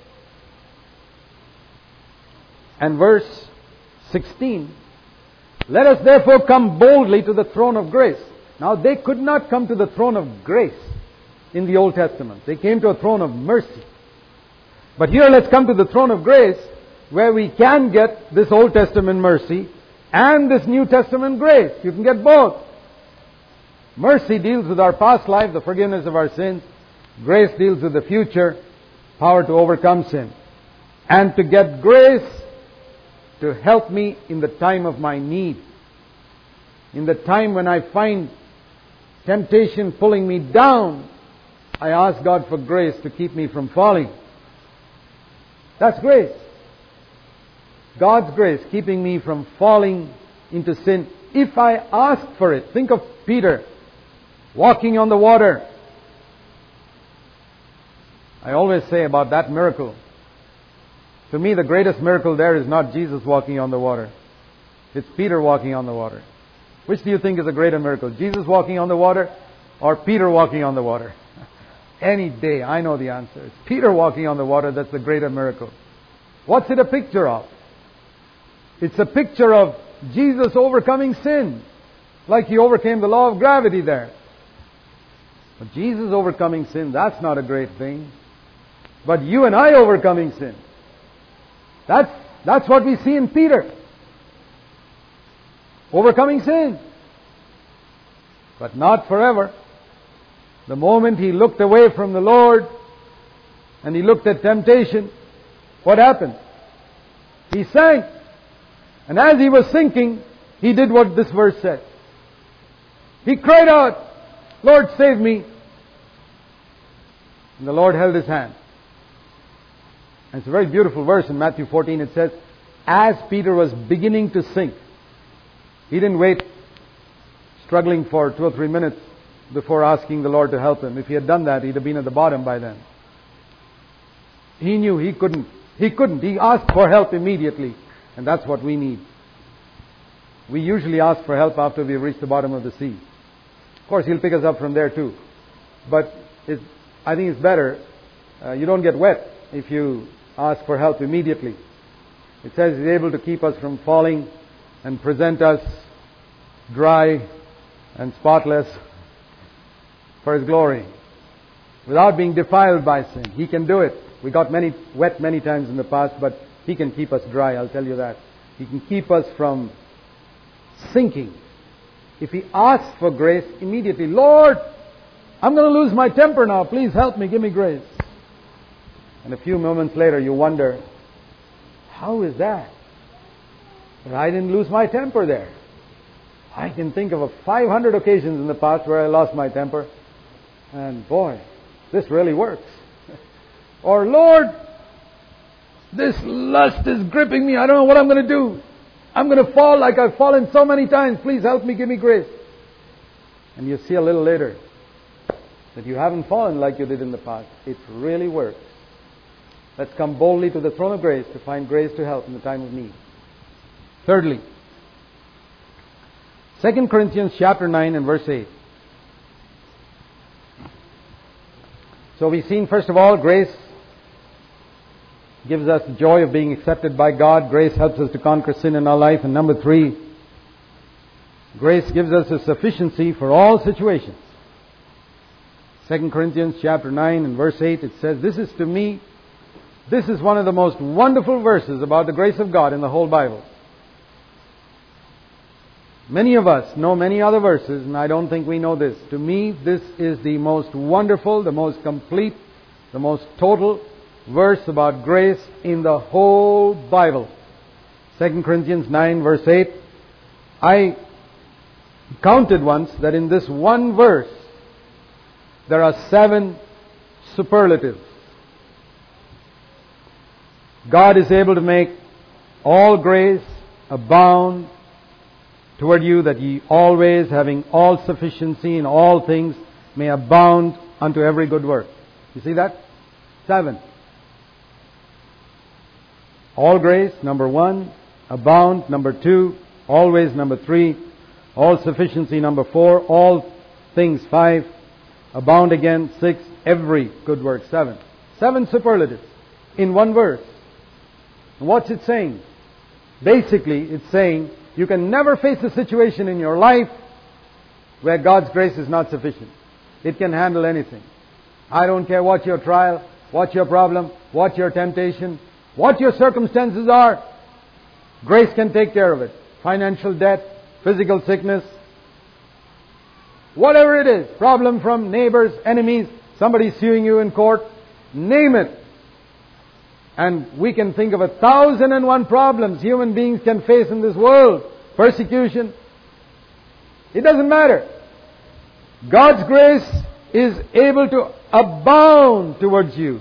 and verse 16, let us therefore come boldly to the throne of grace. Now they could not come to the throne of grace in the Old Testament. They came to a throne of mercy. But here let's come to the throne of grace where we can get this Old Testament mercy and this New Testament grace. You can get both. Mercy deals with our past life, the forgiveness of our sins. Grace deals with the future, power to overcome sin. And to get grace to help me in the time of my need. In the time when I find temptation pulling me down, I ask God for grace to keep me from falling. That's grace. God's grace keeping me from falling into sin if I ask for it. Think of Peter walking on the water. I always say about that miracle, to me the greatest miracle there is not Jesus walking on the water. It's Peter walking on the water. Which do you think is a greater miracle? Jesus walking on the water or Peter walking on the water? Any day, I know the answer. It's Peter walking on the water that's the greater miracle. What's it a picture of? It's a picture of Jesus overcoming sin. Like He overcame the law of gravity there. But Jesus overcoming sin, that's not a great thing. But you and I overcoming sin. That's what we see in Peter. Overcoming sin. But not forever. The moment he looked away from the Lord and he looked at temptation, what happened? He sank. And as he was sinking, he did what this verse said. He cried out, Lord, save me. And the Lord held his hand. And it's a very beautiful verse in Matthew 14. It says, as Peter was beginning to sink, he didn't wait struggling for 2 or 3 minutes before asking the Lord to help him. If he had done that, he'd have been at the bottom by then. He knew he couldn't. He asked for help immediately. And that's what we need. We usually ask for help after we reach the bottom of the sea. Of course, He'll pick us up from there too. But I think it's better. You don't get wet if you ask for help immediately. It says He's able to keep us from falling and present us dry and spotless for His glory, without being defiled by sin. He can do it. We got wet many times in the past, but He can keep us dry, I'll tell you that. He can keep us from sinking. If we ask for grace immediately, Lord, I'm going to lose my temper now. Please help me. Give me grace. And a few moments later you wonder, how is that? But I didn't lose my temper there. I can think of 500 occasions in the past where I lost my temper. And boy, this really works. Or, Lord, this lust is gripping me. I don't know what I'm going to do. I'm going to fall like I've fallen so many times. Please help me. Give me grace. And you see a little later that you haven't fallen like you did in the past. It really works. Let's come boldly to the throne of grace to find grace to help in the time of need. Thirdly, 2 Corinthians chapter 9 and verse 8. So we've seen, first of all, grace gives us the joy of being accepted by God. Grace helps us to conquer sin in our life. And number 3, grace gives us a sufficiency for all situations. 2 Corinthians chapter 9 and verse 8, it says, this is one of the most wonderful verses about the grace of God in the whole Bible. Many of us know many other verses, and I don't think we know this. To me, this is the most wonderful, the most complete, the most total verse about grace in the whole Bible. 2 Corinthians 9 verse 8. I counted once that in this one verse there are 7 superlatives. God is able to make all grace abound toward you, that ye always, having all sufficiency in all things, may abound unto every good work. You see that? 7. All grace, number 1. Abound, number 2. Always, number 3. All sufficiency, number 4. All things, 5. Abound again, 6. Every good work, 7. 7 superlatives in one verse. And what's it saying? Basically, it's saying you can never face a situation in your life where God's grace is not sufficient. It can handle anything. I don't care what your trial, what your problem, what your temptation, what your circumstances are. Grace can take care of it. Financial debt, physical sickness, whatever it is, problem from neighbors, enemies, somebody suing you in court, name it. And we can think of 1,001 problems human beings can face in this world. Persecution. It doesn't matter. God's grace is able to abound towards you.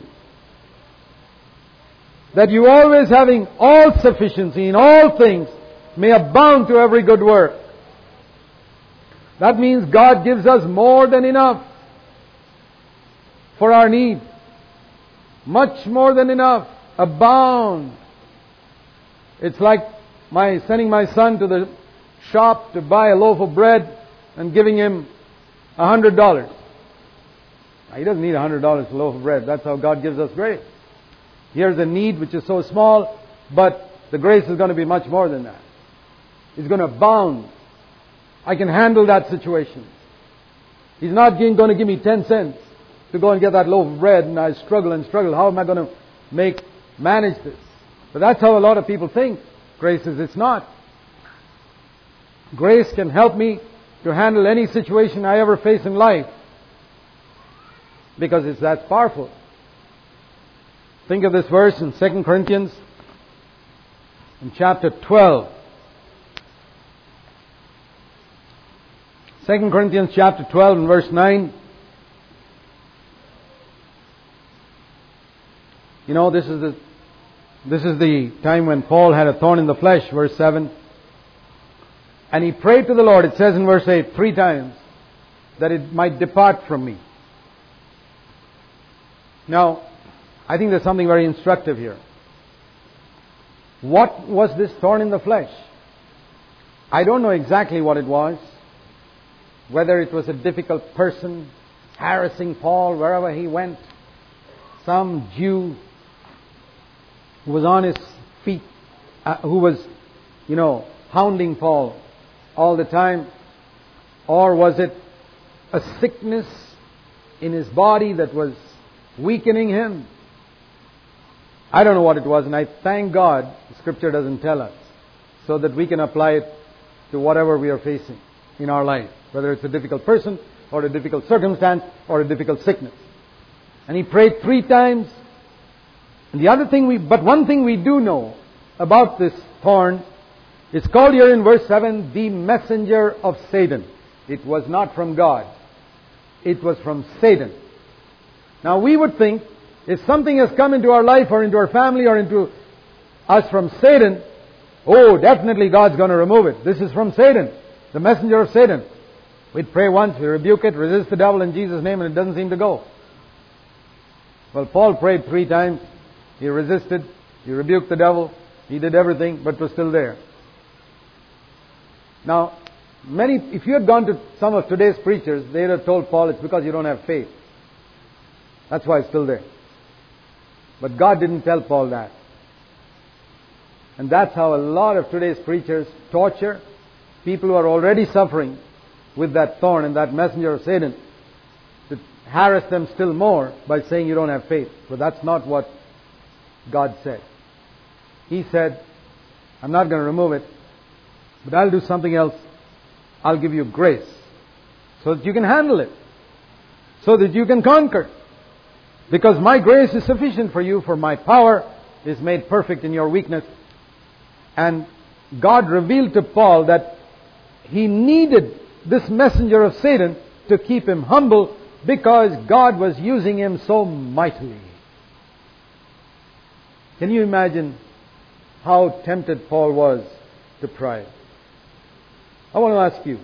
That you always, having all sufficiency in all things, may abound to every good work. That means God gives us more than enough for our need. Much more than enough. Abound. It's like sending my son to the shop to buy a loaf of bread and giving him $100. Now, he doesn't need $100 for a loaf of bread. That's how God gives us grace. Here's a need which is so small, but the grace is going to be much more than that. It's going to abound. I can handle that situation. He's not going to give me 10 cents to go and get that loaf of bread, and I struggle and struggle. How am I going to manage this? But that's how a lot of people think grace is. It's not. Grace can help me to handle any situation I ever face in life because it's that powerful. Think of this verse in 2 Corinthians in chapter 12. 2 Corinthians chapter 12 and verse 9. You know, this is the time when Paul had a thorn in the flesh, verse 7. And he prayed to the Lord, it says in verse 8, 3 times, that it might depart from me. Now, I think there's something very instructive here. What was this thorn in the flesh? I don't know exactly what it was. Whether it was a difficult person harassing Paul wherever he went. Some Jew who was on his feet, who was, hounding Paul all the time. Or was it a sickness in his body that was weakening him? I don't know what it was, and I thank God the Scripture doesn't tell us, so that we can apply it to whatever we are facing in our life, whether it's a difficult person or a difficult circumstance or a difficult sickness. And he prayed 3 times. And one thing we do know about this thorn, it's called here in verse 7, the messenger of Satan. It was not from God. It was from Satan. Now we would think, if something has come into our life or into our family or into us from Satan, oh, definitely God's going to remove it. This is from Satan, the messenger of Satan. We'd pray once, we rebuke it, resist the devil in Jesus' name, and it doesn't seem to go. Well, Paul prayed 3 times. He resisted. He rebuked the devil. He did everything, but it was still there. Now, if you had gone to some of today's preachers, they'd have told Paul, it's because you don't have faith. That's why it's still there. But God didn't tell Paul that. And that's how a lot of today's preachers torture people who are already suffering with that thorn and that messenger of Satan, to harass them still more by saying you don't have faith. But that's not what God said. He said, I'm not going to remove it, but I'll do something else I'll give you grace so that you can handle it, so that you can conquer. Because my grace is sufficient for you, for my power is made perfect in your weakness. And God revealed to Paul that he needed this messenger of Satan to keep him humble, because God was using him so mightily. Can you imagine how tempted Paul was to pride? I want to ask you,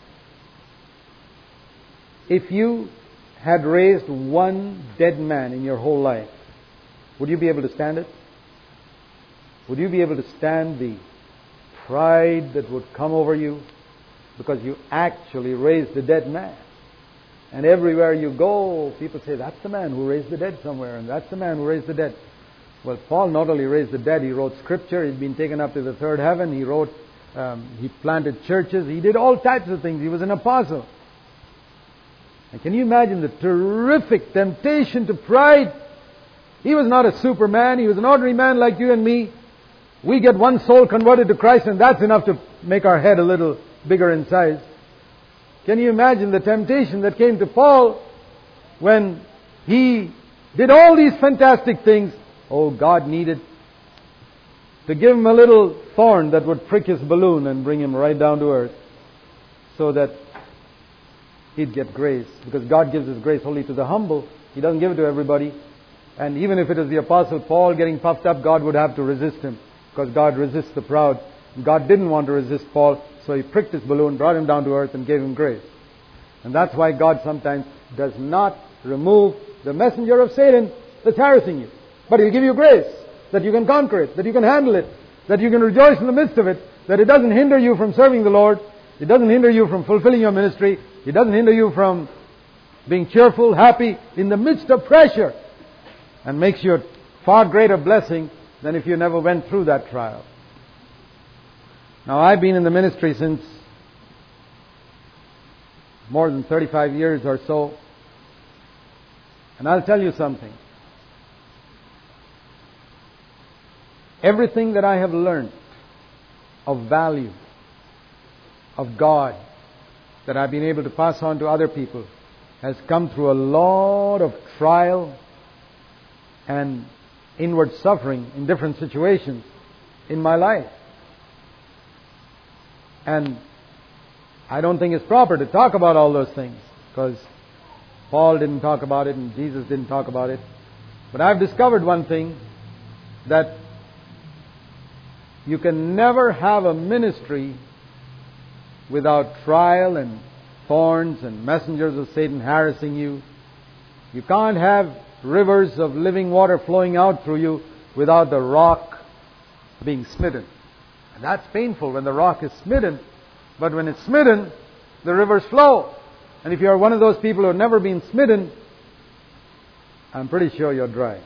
if you had raised one dead man in your whole life, would you be able to stand it? Would you be able to stand the pride that would come over you because you actually raised a dead man? And everywhere you go, people say, that's the man who raised the dead somewhere, and that's the man who raised the dead. Well, Paul not only raised the dead, he wrote scripture, he'd been taken up to the third heaven, he planted churches, he did all types of things, he was an apostle. And can you imagine the terrific temptation to pride? He was not a superman, he was an ordinary man like you and me. We get one soul converted to Christ, and that's enough to make our head a little bigger in size. Can you imagine the temptation that came to Paul when he did all these fantastic things? Oh, God needed to give him a little thorn that would prick his balloon and bring him right down to earth, so that he'd get grace. Because God gives His grace only to the humble. He doesn't give it to everybody. And even if it was the Apostle Paul getting puffed up, God would have to resist him, because God resists the proud. God didn't want to resist Paul, so He pricked his balloon, brought him down to earth, and gave him grace. And that's why God sometimes does not remove the messenger of Satan that's harassing you. But He'll give you grace, that you can conquer it, that you can handle it, that you can rejoice in the midst of it, that it doesn't hinder you from serving the Lord, it doesn't hinder you from fulfilling your ministry, it doesn't hinder you from being cheerful, happy in the midst of pressure, and makes you a far greater blessing than if you never went through that trial. Now, I've been in the ministry since more than 35 years or so, and I'll tell you something. Everything that I have learned of value, of God, that I've been able to pass on to other people, has come through a lot of trial and inward suffering in different situations in my life. And I don't think it's proper to talk about all those things, because Paul didn't talk about it and Jesus didn't talk about it. But I've discovered one thing, that you can never have a ministry without trial and thorns and messengers of Satan harassing you. You can't have rivers of living water flowing out through you without the rock being smitten. And that's painful when the rock is smitten. But when it's smitten, the rivers flow. And if you are one of those people who have never been smitten, I'm pretty sure you're dry.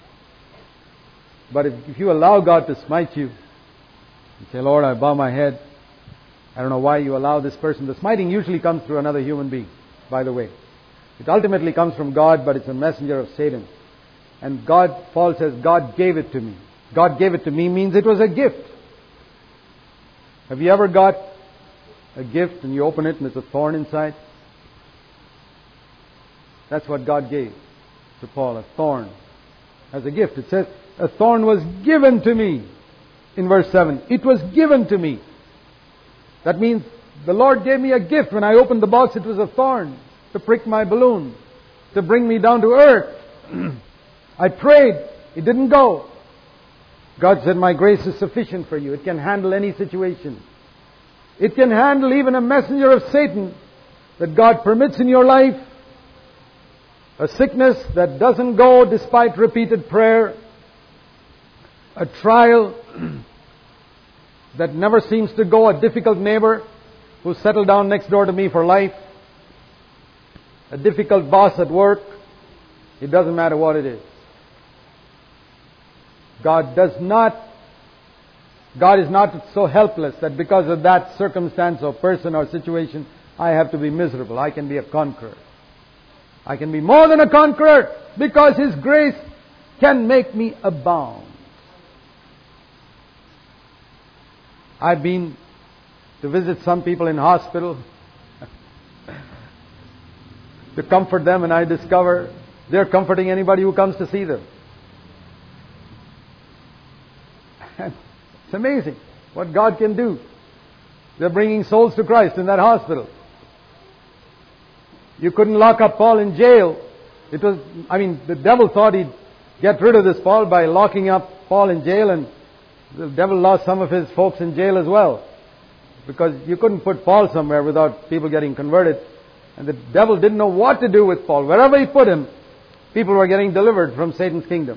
But if you allow God to smite you, you say, Lord, I bow my head. I don't know why you allow this person. The smiting usually comes through another human being, by the way. It ultimately comes from God, but it's a messenger of Satan. And Paul says, God gave it to me. God gave it to me means it was a gift. Have you ever got a gift and you open it and there's a thorn inside? That's what God gave to Paul, a thorn as a gift. It says, a thorn was given to me. In verse 7, it was given to me. That means the Lord gave me a gift. When I opened the box, it was a thorn to prick my balloon, to bring me down to earth. I prayed. It didn't go. God said, my grace is sufficient for you. It can handle any situation. It can handle even a messenger of Satan that God permits in your life. A sickness that doesn't go despite repeated prayer. A trial that never seems to go. A difficult neighbor who settled down next door to me for life. A difficult boss at work. It doesn't matter what it is. God is not so helpless that because of that circumstance or person or situation, I have to be miserable. I can be a conqueror. I can be more than a conqueror because His grace can make me abound. I've been to visit some people in hospital, to comfort them, and I discover they're comforting anybody who comes to see them. It's amazing what God can do. They're bringing souls to Christ in that hospital. You couldn't lock up Paul in jail. The devil thought he'd get rid of this Paul by locking up Paul in jail, and the devil lost some of his folks in jail as well. Because you couldn't put Paul somewhere without people getting converted. And the devil didn't know what to do with Paul. Wherever he put him, people were getting delivered from Satan's kingdom.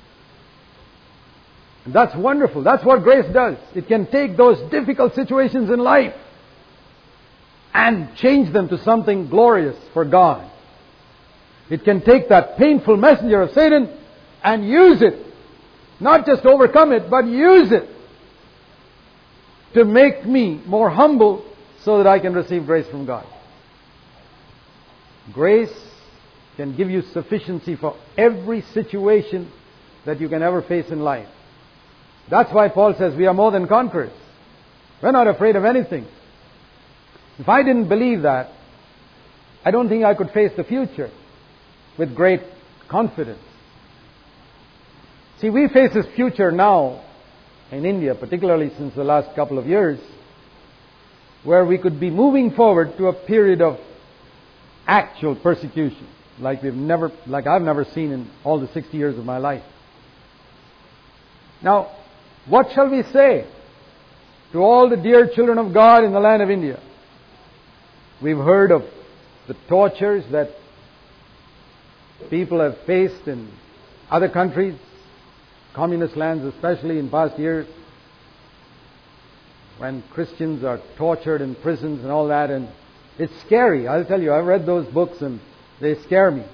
And that's wonderful. That's what grace does. It can take those difficult situations in life and change them to something glorious for God. It can take that painful messenger of Satan and use it. Not just overcome it, but use it to make me more humble so that I can receive grace from God. Grace can give you sufficiency for every situation that you can ever face in life. That's why Paul says we are more than conquerors. We're not afraid of anything. If I didn't believe that, I don't think I could face the future with great confidence. See, we face this future now in India, particularly since the last couple of years, where we could be moving forward to a period of actual persecution like I've never seen in all the 60 years of my life. Now, what shall we say to all the dear children of God in the land of India? We've heard of the tortures that people have faced in other countries, communist lands especially in past years, when Christians are tortured in prisons and all that, and it's scary. I'll tell you, I've read those books and they scare me.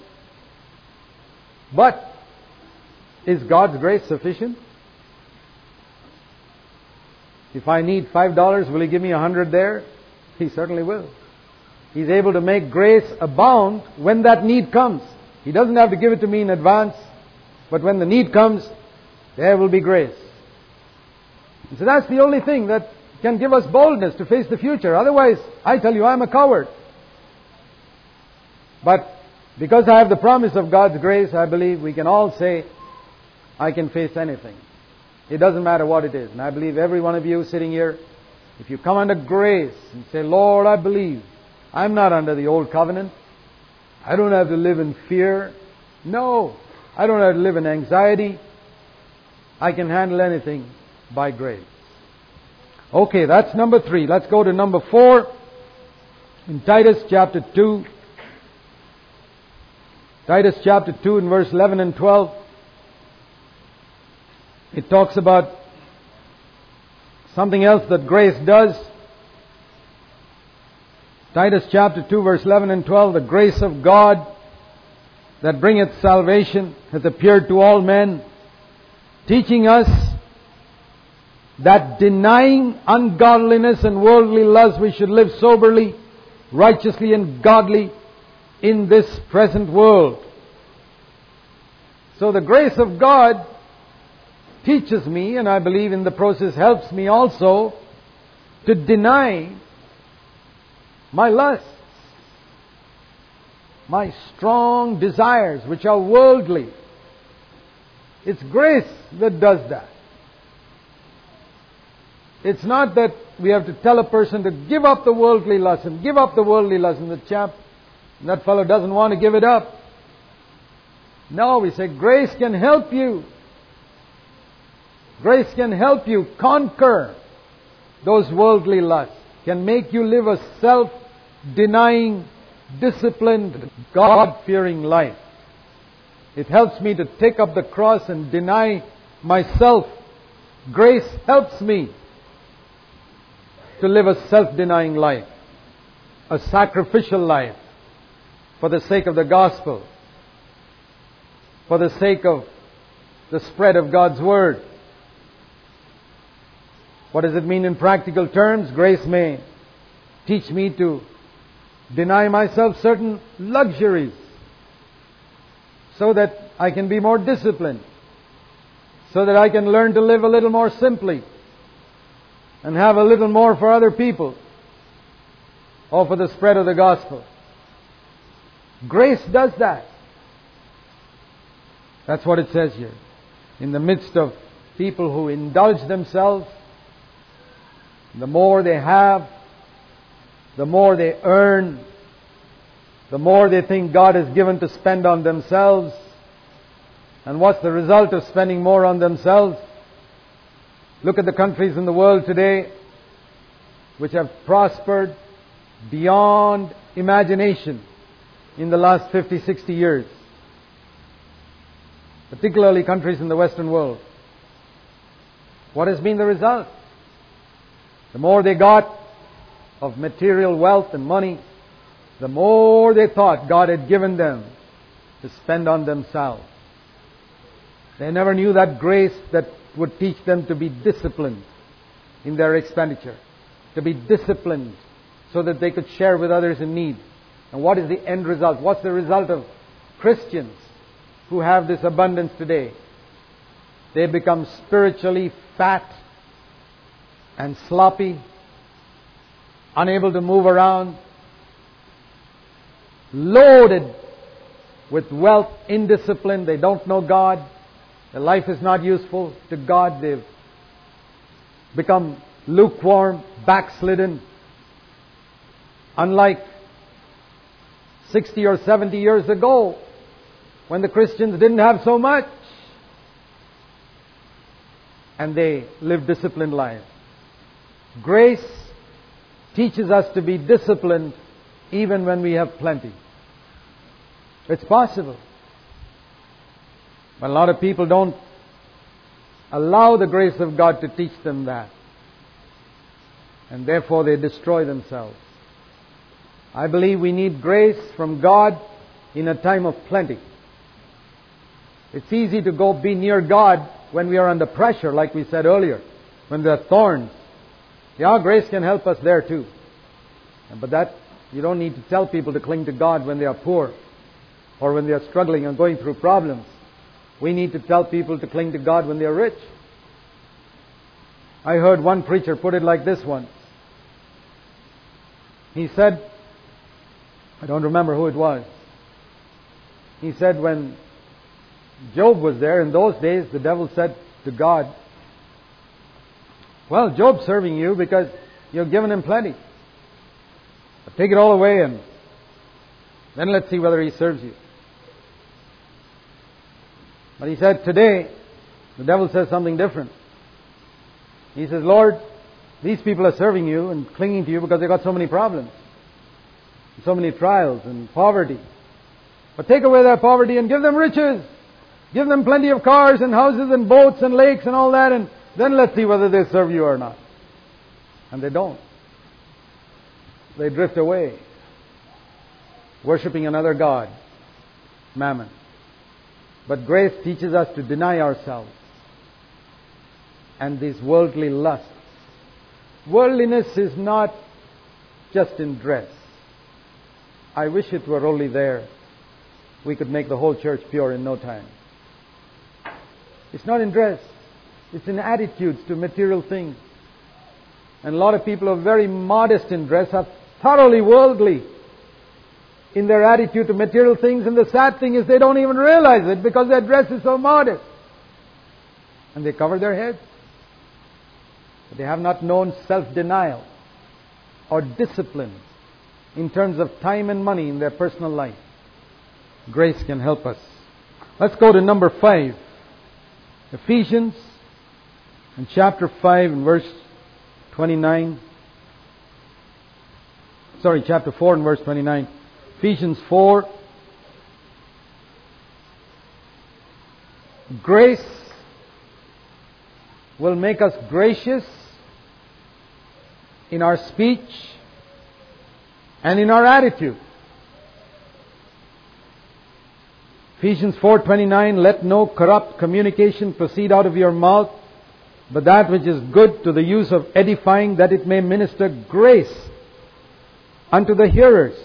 But is God's grace sufficient? If I need $5, will He give me 100 there? He certainly will. He's able to make grace abound when that need comes. He doesn't have to give it to me in advance, but when the need comes, there will be grace. And so that's the only thing that can give us boldness to face the future. Otherwise, I tell you, I'm a coward. But because I have the promise of God's grace, I believe we can all say, I can face anything. It doesn't matter what it is. And I believe every one of you sitting here, if you come under grace and say, Lord, I believe I'm not under the old covenant. I don't have to live in fear. No, I don't have to live in anxiety. I can handle anything by grace. Okay, that's number 3. Let's go to number 4. In Titus chapter 2. Titus chapter 2 in verse 11 and 12. It talks about something else that grace does. Titus chapter 2 verse 11 and 12. The grace of God that bringeth salvation hath appeared to all men, teaching us that denying ungodliness and worldly lust, we should live soberly, righteously and godly in this present world. So the grace of God teaches me, and I believe in the process helps me also, to deny my lusts, my strong desires which are worldly. It's grace that does that. It's not that we have to tell a person to give up the worldly lust and give up the worldly lust, and that fellow doesn't want to give it up. No, we say grace can help you. Grace can help you conquer those worldly lusts, can make you live a self-denying, disciplined, God-fearing life. It helps me to take up the cross and deny myself. Grace helps me to live a self-denying life, a sacrificial life for the sake of the gospel, for the sake of the spread of God's Word. What does it mean in practical terms? Grace may teach me to deny myself certain luxuries so that I can be more disciplined, so that I can learn to live a little more simply. and have a little more for other people or for the spread of the gospel. Grace does that. That's what it says here. In the midst of people who indulge themselves, the more they have, the more they earn, the more they think God has given to spend on themselves. And what's the result of spending more on themselves? Look at the countries in the world today which have prospered beyond imagination in the last 50, 60 years. Particularly countries in the Western world. What has been the result? The more they got of material wealth and money, the more they thought God had given them to spend on themselves. They never knew that grace that would teach them to be disciplined in their expenditure, to be disciplined so that they could share with others in need. And what is the end result? What's the result of Christians who have this abundance today? They become spiritually fat and sloppy, unable to move around, loaded with wealth, indisciplined. They don't know God. Their life is not useful to God. They've become lukewarm, backslidden. Unlike 60 or 70 years ago, when the Christians didn't have so much, and they lived disciplined lives. Grace teaches us to be disciplined even when we have plenty. It's possible. But a lot of people don't allow the grace of God to teach them that. And therefore they destroy themselves. I believe we need grace from God in a time of plenty. It's easy to go be near God when we are under pressure, like we said earlier, when there are thorns. Yeah, grace can help us there too. But that, you don't need to tell people to cling to God when they are poor or when they are struggling and going through problems. We need to tell people to cling to God when they are rich. I heard one preacher put it like this once. He said, I don't remember who it was. He said when Job was there, in those days, the devil said to God, well, Job's serving you because you've given him plenty. But take it all away and then let's see whether he serves you. But he said, today, the devil says something different. He says, Lord, these people are serving you and clinging to you because they've got so many problems, so many trials and poverty. But take away their poverty and give them riches. Give them plenty of cars and houses and boats and lakes and all that, and then let's see whether they serve you or not. And they don't. They drift away, worshipping another god, Mammon. But grace teaches us to deny ourselves and these worldly lusts. Worldliness is not just in dress. I wish it were only there. We could make the whole church pure in no time. It's not in dress. It's in attitudes to material things. And a lot of people who are very modest in dress are thoroughly worldly in their attitude to material things. And the sad thing is they don't even realize it because their dress is so modest. And they cover their heads. But they have not known self-denial or discipline in terms of time and money in their personal life. Grace can help us. Let's go to number 5. Ephesians in chapter 5 and verse 29. Chapter 4 and verse 29. Ephesians 4. Grace will make us gracious in our speech and in our attitude. Ephesians 4:29, let no corrupt communication proceed out of your mouth, but that which is good to the use of edifying, that it may minister grace unto the hearers.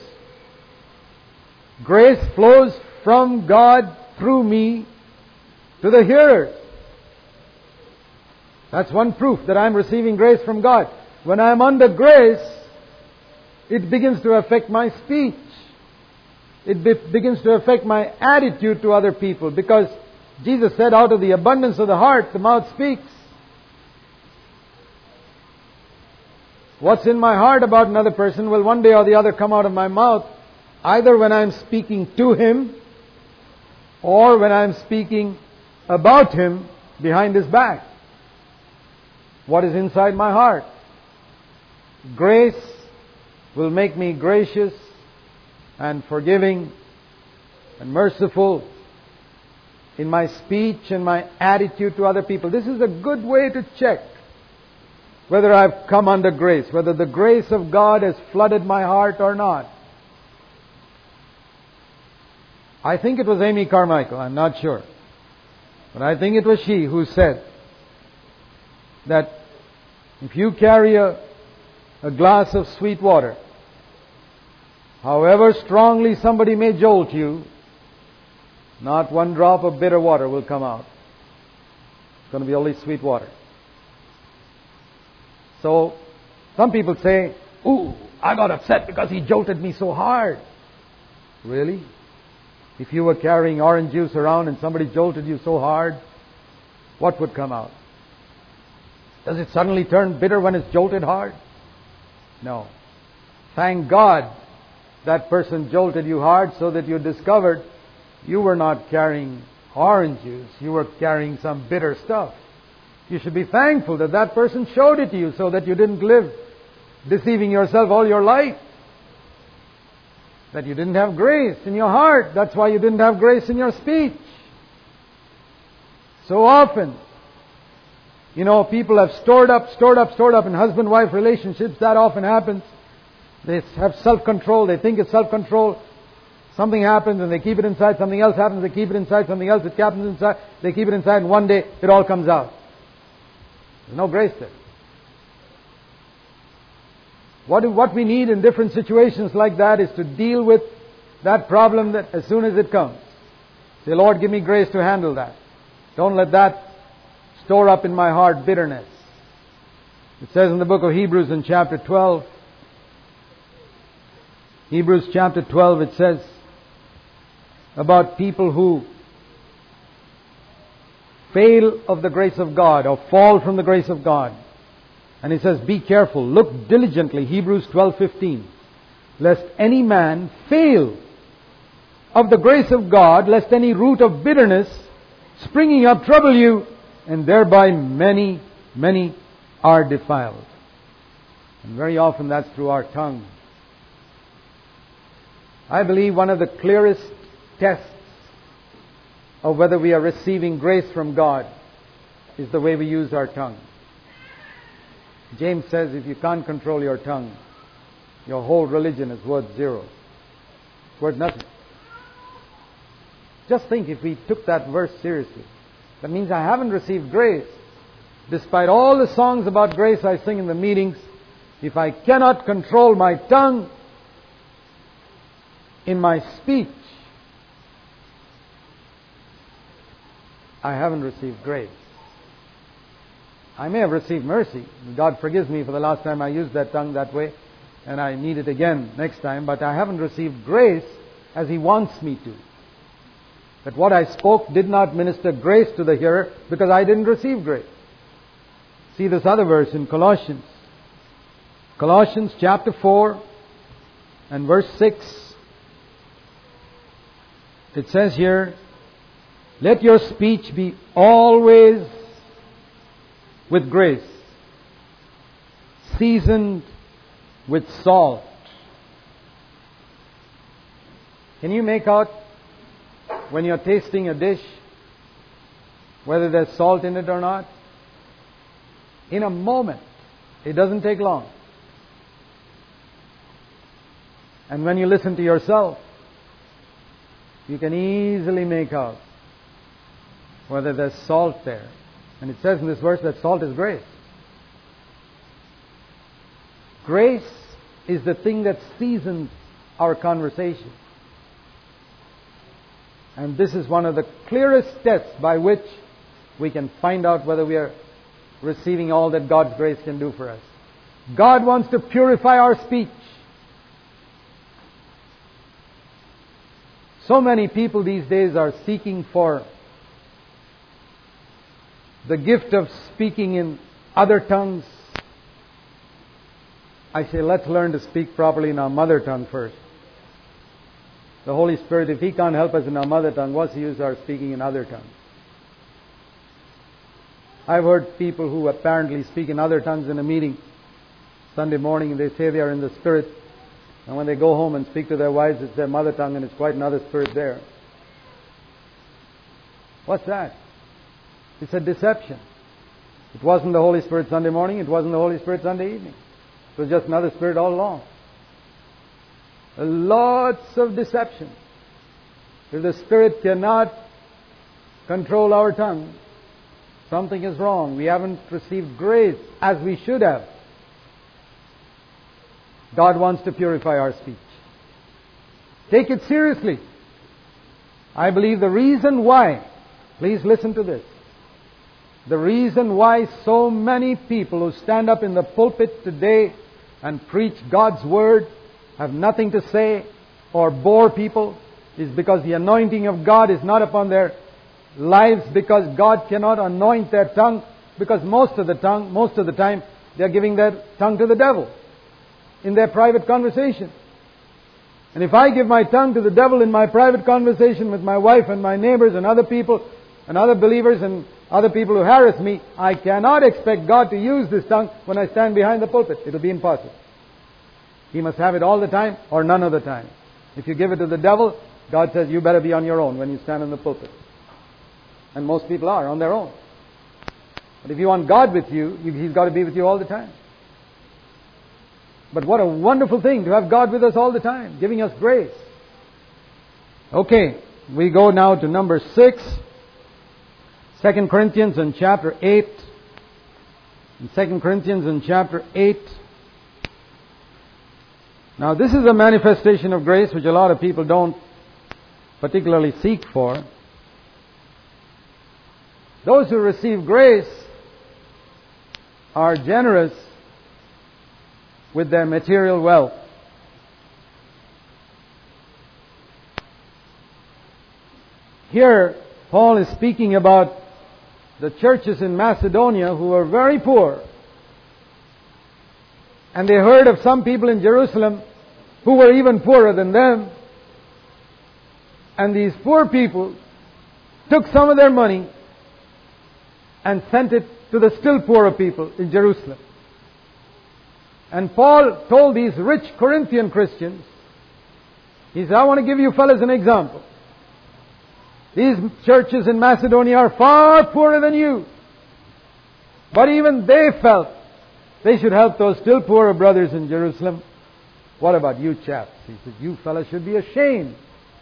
Grace flows from God through me to the hearers. That's one proof that I'm receiving grace from God. When I'm under grace, it begins to affect my speech. It begins to affect my attitude to other people, because Jesus said, out of the abundance of the heart, the mouth speaks. What's in my heart about another person will one day or the other come out of my mouth, either when I'm speaking to him or when I'm speaking about him behind his back. What is inside my heart? Grace will make me gracious and forgiving and merciful in my speech and my attitude to other people. This is a good way to check whether I've come under grace, whether the grace of God has flooded my heart or not. I think it was Amy Carmichael, I'm not sure, but I think it was she who said that if you carry a glass of sweet water, however strongly somebody may jolt you, not one drop of bitter water will come out. It's going to be only sweet water. So, some people say, ooh, I got upset because he jolted me so hard. Really? If you were carrying orange juice around and somebody jolted you so hard, what would come out? Does it suddenly turn bitter when it's jolted hard? No. Thank God that person jolted you hard so that you discovered you were not carrying orange juice. You were carrying some bitter stuff. You should be thankful that that person showed it to you so that you didn't live deceiving yourself all your life. That you didn't have grace in your heart. That's why you didn't have grace in your speech. So often, people have stored up in husband-wife relationships. That often happens. They have self-control. They think it's self-control. Something happens and they keep it inside. Something else happens. They keep it inside. Something else, it happens inside. They keep it inside, and one day it all comes out. There's no grace there. What we need in different situations like that is to deal with that problem that as soon as it comes. Say, Lord, give me grace to handle that. Don't let that store up in my heart bitterness. It says in the book of Hebrews in chapter 12, Hebrews chapter 12, it says about people who fail of the grace of God or fall from the grace of God. And it says, be careful, look diligently, Hebrews 12:15, lest any man fail of the grace of God, lest any root of bitterness springing up trouble you, and thereby many, many are defiled. And very often that's through our tongue. I believe one of the clearest tests of whether we are receiving grace from God is the way we use our tongue. James says if you can't control your tongue, your whole religion is worth zero. It's worth nothing. Just think if we took that verse seriously. That means I haven't received grace. Despite all the songs about grace I sing in the meetings, if I cannot control my tongue in my speech, I haven't received grace. I may have received mercy. God forgives me for the last time I used that tongue that way, and I need it again next time, but I haven't received grace as He wants me to. That what I spoke did not minister grace to the hearer because I didn't receive grace. See this other verse in Colossians. Colossians chapter 4 and verse 6. It says here, let your speech be always with grace, seasoned with salt. Can you make out when you're tasting a dish whether there's salt in it or not? In a moment. It doesn't take long. And when you listen to yourself, you can easily make out whether there's salt there. And it says in this verse that salt is grace. Grace is the thing that seasons our conversation. And this is one of the clearest tests by which we can find out whether we are receiving all that God's grace can do for us. God wants to purify our speech. So many people these days are seeking for the gift of speaking in other tongues. I say, let's learn to speak properly in our mother tongue first. The Holy Spirit, if He can't help us in our mother tongue, what's the use of our speaking in other tongues? I've heard people who apparently speak in other tongues in a meeting Sunday morning, and they say they are in the Spirit, and when they go home and speak to their wives, it's their mother tongue and it's quite another spirit there. What's that? It's a deception. It wasn't the Holy Spirit Sunday morning, it wasn't the Holy Spirit Sunday evening. It was just another spirit all along. Lots of deception. If the Spirit cannot control our tongue, something is wrong. We haven't received grace as we should have. God wants to purify our speech. Take it seriously. I believe the reason why, please listen to this, the reason why so many people who stand up in the pulpit today and preach God's Word have nothing to say or bore people is because the anointing of God is not upon their lives, because God cannot anoint their tongue, because most of the time they are giving their tongue to the devil in their private conversation. And if I give my tongue to the devil in my private conversation with my wife and my neighbors and other people and other believers and other people who harass me, I cannot expect God to use this tongue when I stand behind the pulpit. It will be impossible. He must have it all the time or none of the time. If you give it to the devil, God says you better be on your own when you stand in the pulpit. And most people are on their own. But if you want God with you, He's got to be with you all the time. But what a wonderful thing to have God with us all the time, giving us grace. Okay, we go now to number 6. 2 Corinthians in chapter 8. In 2 Corinthians in chapter 8. Now this is a manifestation of grace which a lot of people don't particularly seek for. Those who receive grace are generous with their material wealth. Here, Paul is speaking about the churches in Macedonia who were very poor. And they heard of some people in Jerusalem who were even poorer than them. And these poor people took some of their money and sent it to the still poorer people in Jerusalem. And Paul told these rich Corinthian Christians, he said, I want to give you fellas an example. These churches in Macedonia are far poorer than you. But even they felt they should help those still poorer brothers in Jerusalem. What about you chaps? He said, you fellas should be ashamed.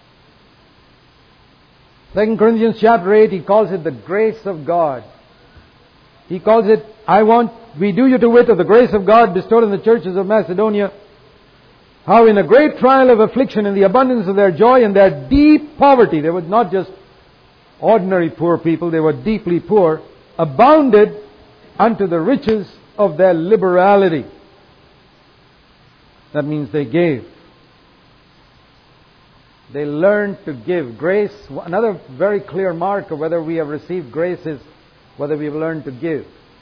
2 Corinthians chapter 8, he calls it the grace of God. He calls it, we do you to wit of the grace of God bestowed on the churches of Macedonia, how in a great trial of affliction, in the abundance of their joy and their deep poverty, they were not just ordinary poor people, they were deeply poor, abounded unto the riches of their liberality. That means they gave. They learned to give. Grace, another very clear mark of whether we have received grace is whether we have learned to give.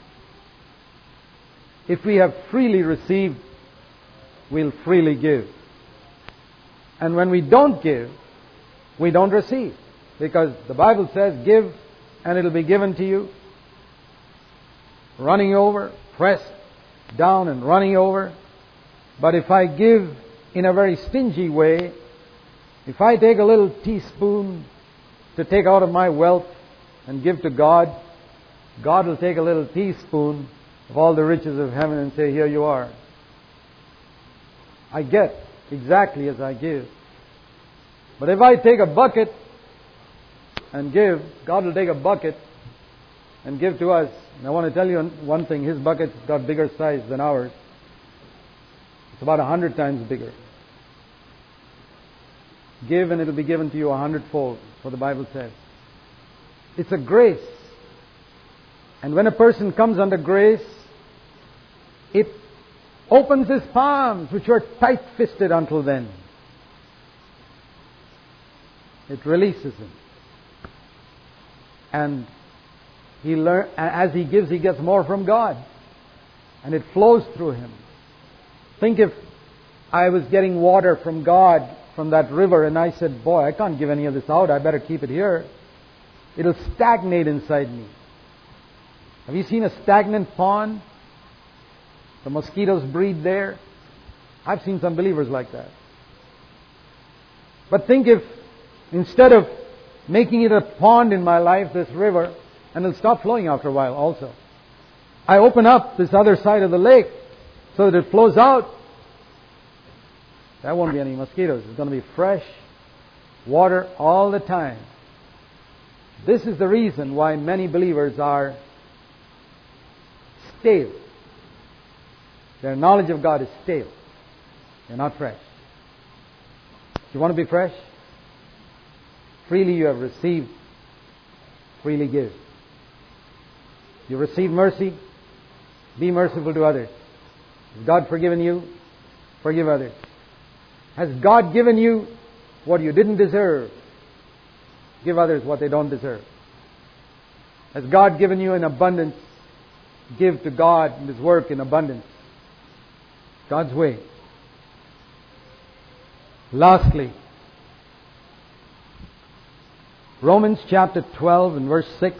If we have freely received, we'll freely give. And when we don't give, we don't receive. Because the Bible says, give and it'll be given to you. Running over, pressed down and running over. But if I give in a very stingy way, if I take a little teaspoon to take out of my wealth and give to God, God will take a little teaspoon of all the riches of heaven and say, here you are. I get exactly as I give. But if I take a bucket and give, God will take a bucket and give to us. And I want to tell you one thing, His bucket's got bigger size than ours. It's about 100 times bigger. Give and it will be given to you 100-fold, what the Bible says. It's a grace. And when a person comes under grace, it opens his palms, which were tight-fisted until then. It releases him. And as he gives, he gets more from God. And it flows through him. Think if I was getting water from God from that river and I said, boy, I can't give any of this out, I better keep it here. It'll stagnate inside me. Have you seen a stagnant pond? The mosquitoes breed there. I've seen some believers like that. But think if instead of making it a pond in my life, this river, and it'll stop flowing after a while also, I open up this other side of the lake so that it flows out. There won't be any mosquitoes. It's going to be fresh water all the time. This is the reason why many believers are stale. Their knowledge of God is stale. They're not fresh. If you want to be fresh, freely you have received, freely give. You receive mercy, be merciful to others. Has God forgiven you? Forgive others. Has God given you what you didn't deserve? Give others what they don't deserve. Has God given you in abundance? Give to God and His work in abundance. God's way. Lastly, Romans chapter 12 and verse 6.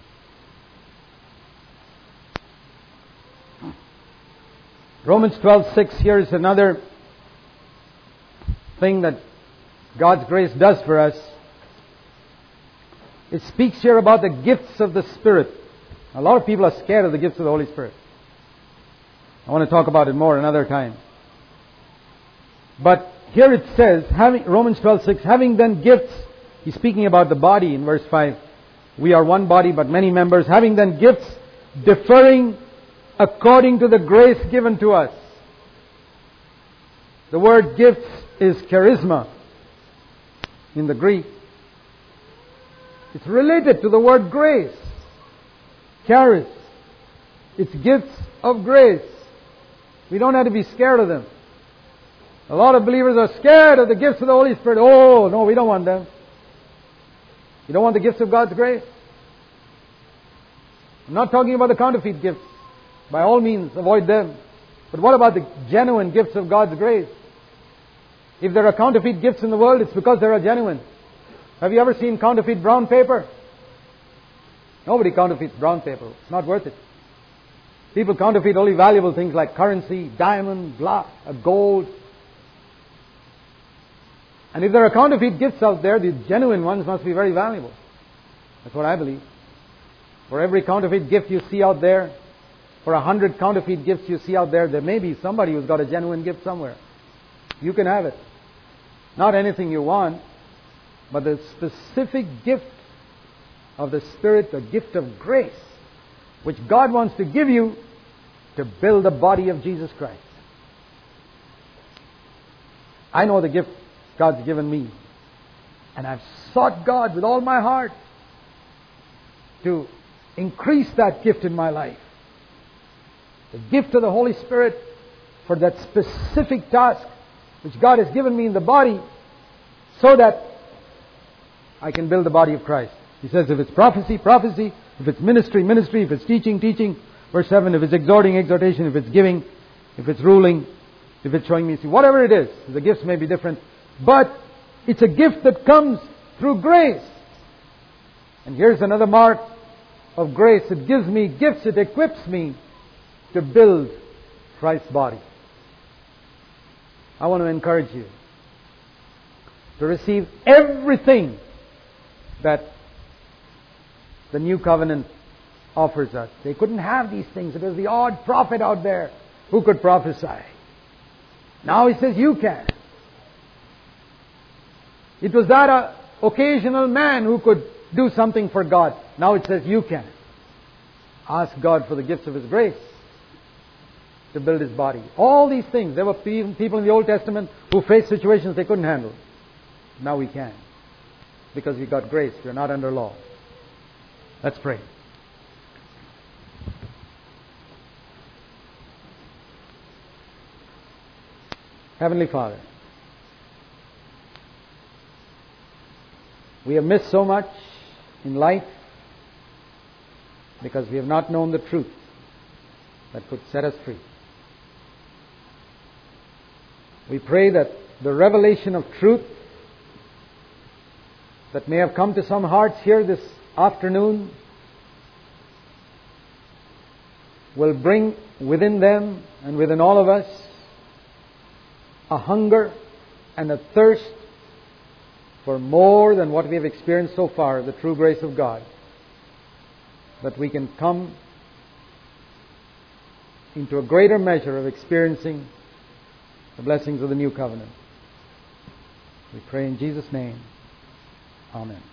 Romans 12:6, here is another thing that God's grace does for us. It speaks here about the gifts of the Spirit. A lot of people are scared of the gifts of the Holy Spirit. I want to talk about it more another time. But here it says, Romans 12:6, having then gifts, he's speaking about the body in verse 5. We are one body but many members. Having then gifts differing according to the grace given to us. The word gifts is charisma in the Greek. It's related to the word grace. Charis. It's gifts of grace. We don't have to be scared of them. A lot of believers are scared of the gifts of the Holy Spirit. Oh, no, we don't want them. You don't want the gifts of God's grace? I'm not talking about the counterfeit gifts. By all means, avoid them. But what about the genuine gifts of God's grace? If there are counterfeit gifts in the world, it's because they are genuine. Have you ever seen counterfeit brown paper? Nobody counterfeits brown paper. It's not worth it. People counterfeit only valuable things like currency, diamond, gold. And if there are counterfeit gifts out there, the genuine ones must be very valuable. That's what I believe. For every counterfeit gift you see out there, for 100 counterfeit gifts you see out there, there may be somebody who's got a genuine gift somewhere. You can have it. Not anything you want, but the specific gift of the Spirit, the gift of grace, which God wants to give you to build the body of Jesus Christ. I know the gift God's given me, and I've sought God with all my heart to increase that gift in my life. The gift of the Holy Spirit for that specific task which God has given me in the body, so that I can build the body of Christ. He says if it's prophecy, prophecy. If it's ministry, ministry. If it's teaching, teaching. Verse 7, if it's exhorting, exhortation. If it's giving, if it's ruling, if it's showing mercy. Whatever it is, the gifts may be different. But it's a gift that comes through grace. And here's another mark of grace. It gives me gifts. It equips me to build Christ's body. I want to encourage you to receive everything that the new covenant offers us. They couldn't have these things. It was the odd prophet out there who could prophesy. Now he says you can. It was that occasional man who could do something for God. Now it says you can. Ask God for the gifts of His grace to build His body. All these things. There were people in the Old Testament who faced situations they couldn't handle. Now we can. Because we got grace. We're not under law. Let's pray. Heavenly Father, we have missed so much in life because we have not known the truth that could set us free. We pray that the revelation of truth that may have come to some hearts here this afternoon will bring within them and within all of us a hunger and a thirst for more than what we have experienced so far, the true grace of God, that we can come into a greater measure of experiencing the blessings of the new covenant. We pray in Jesus' name. Amen.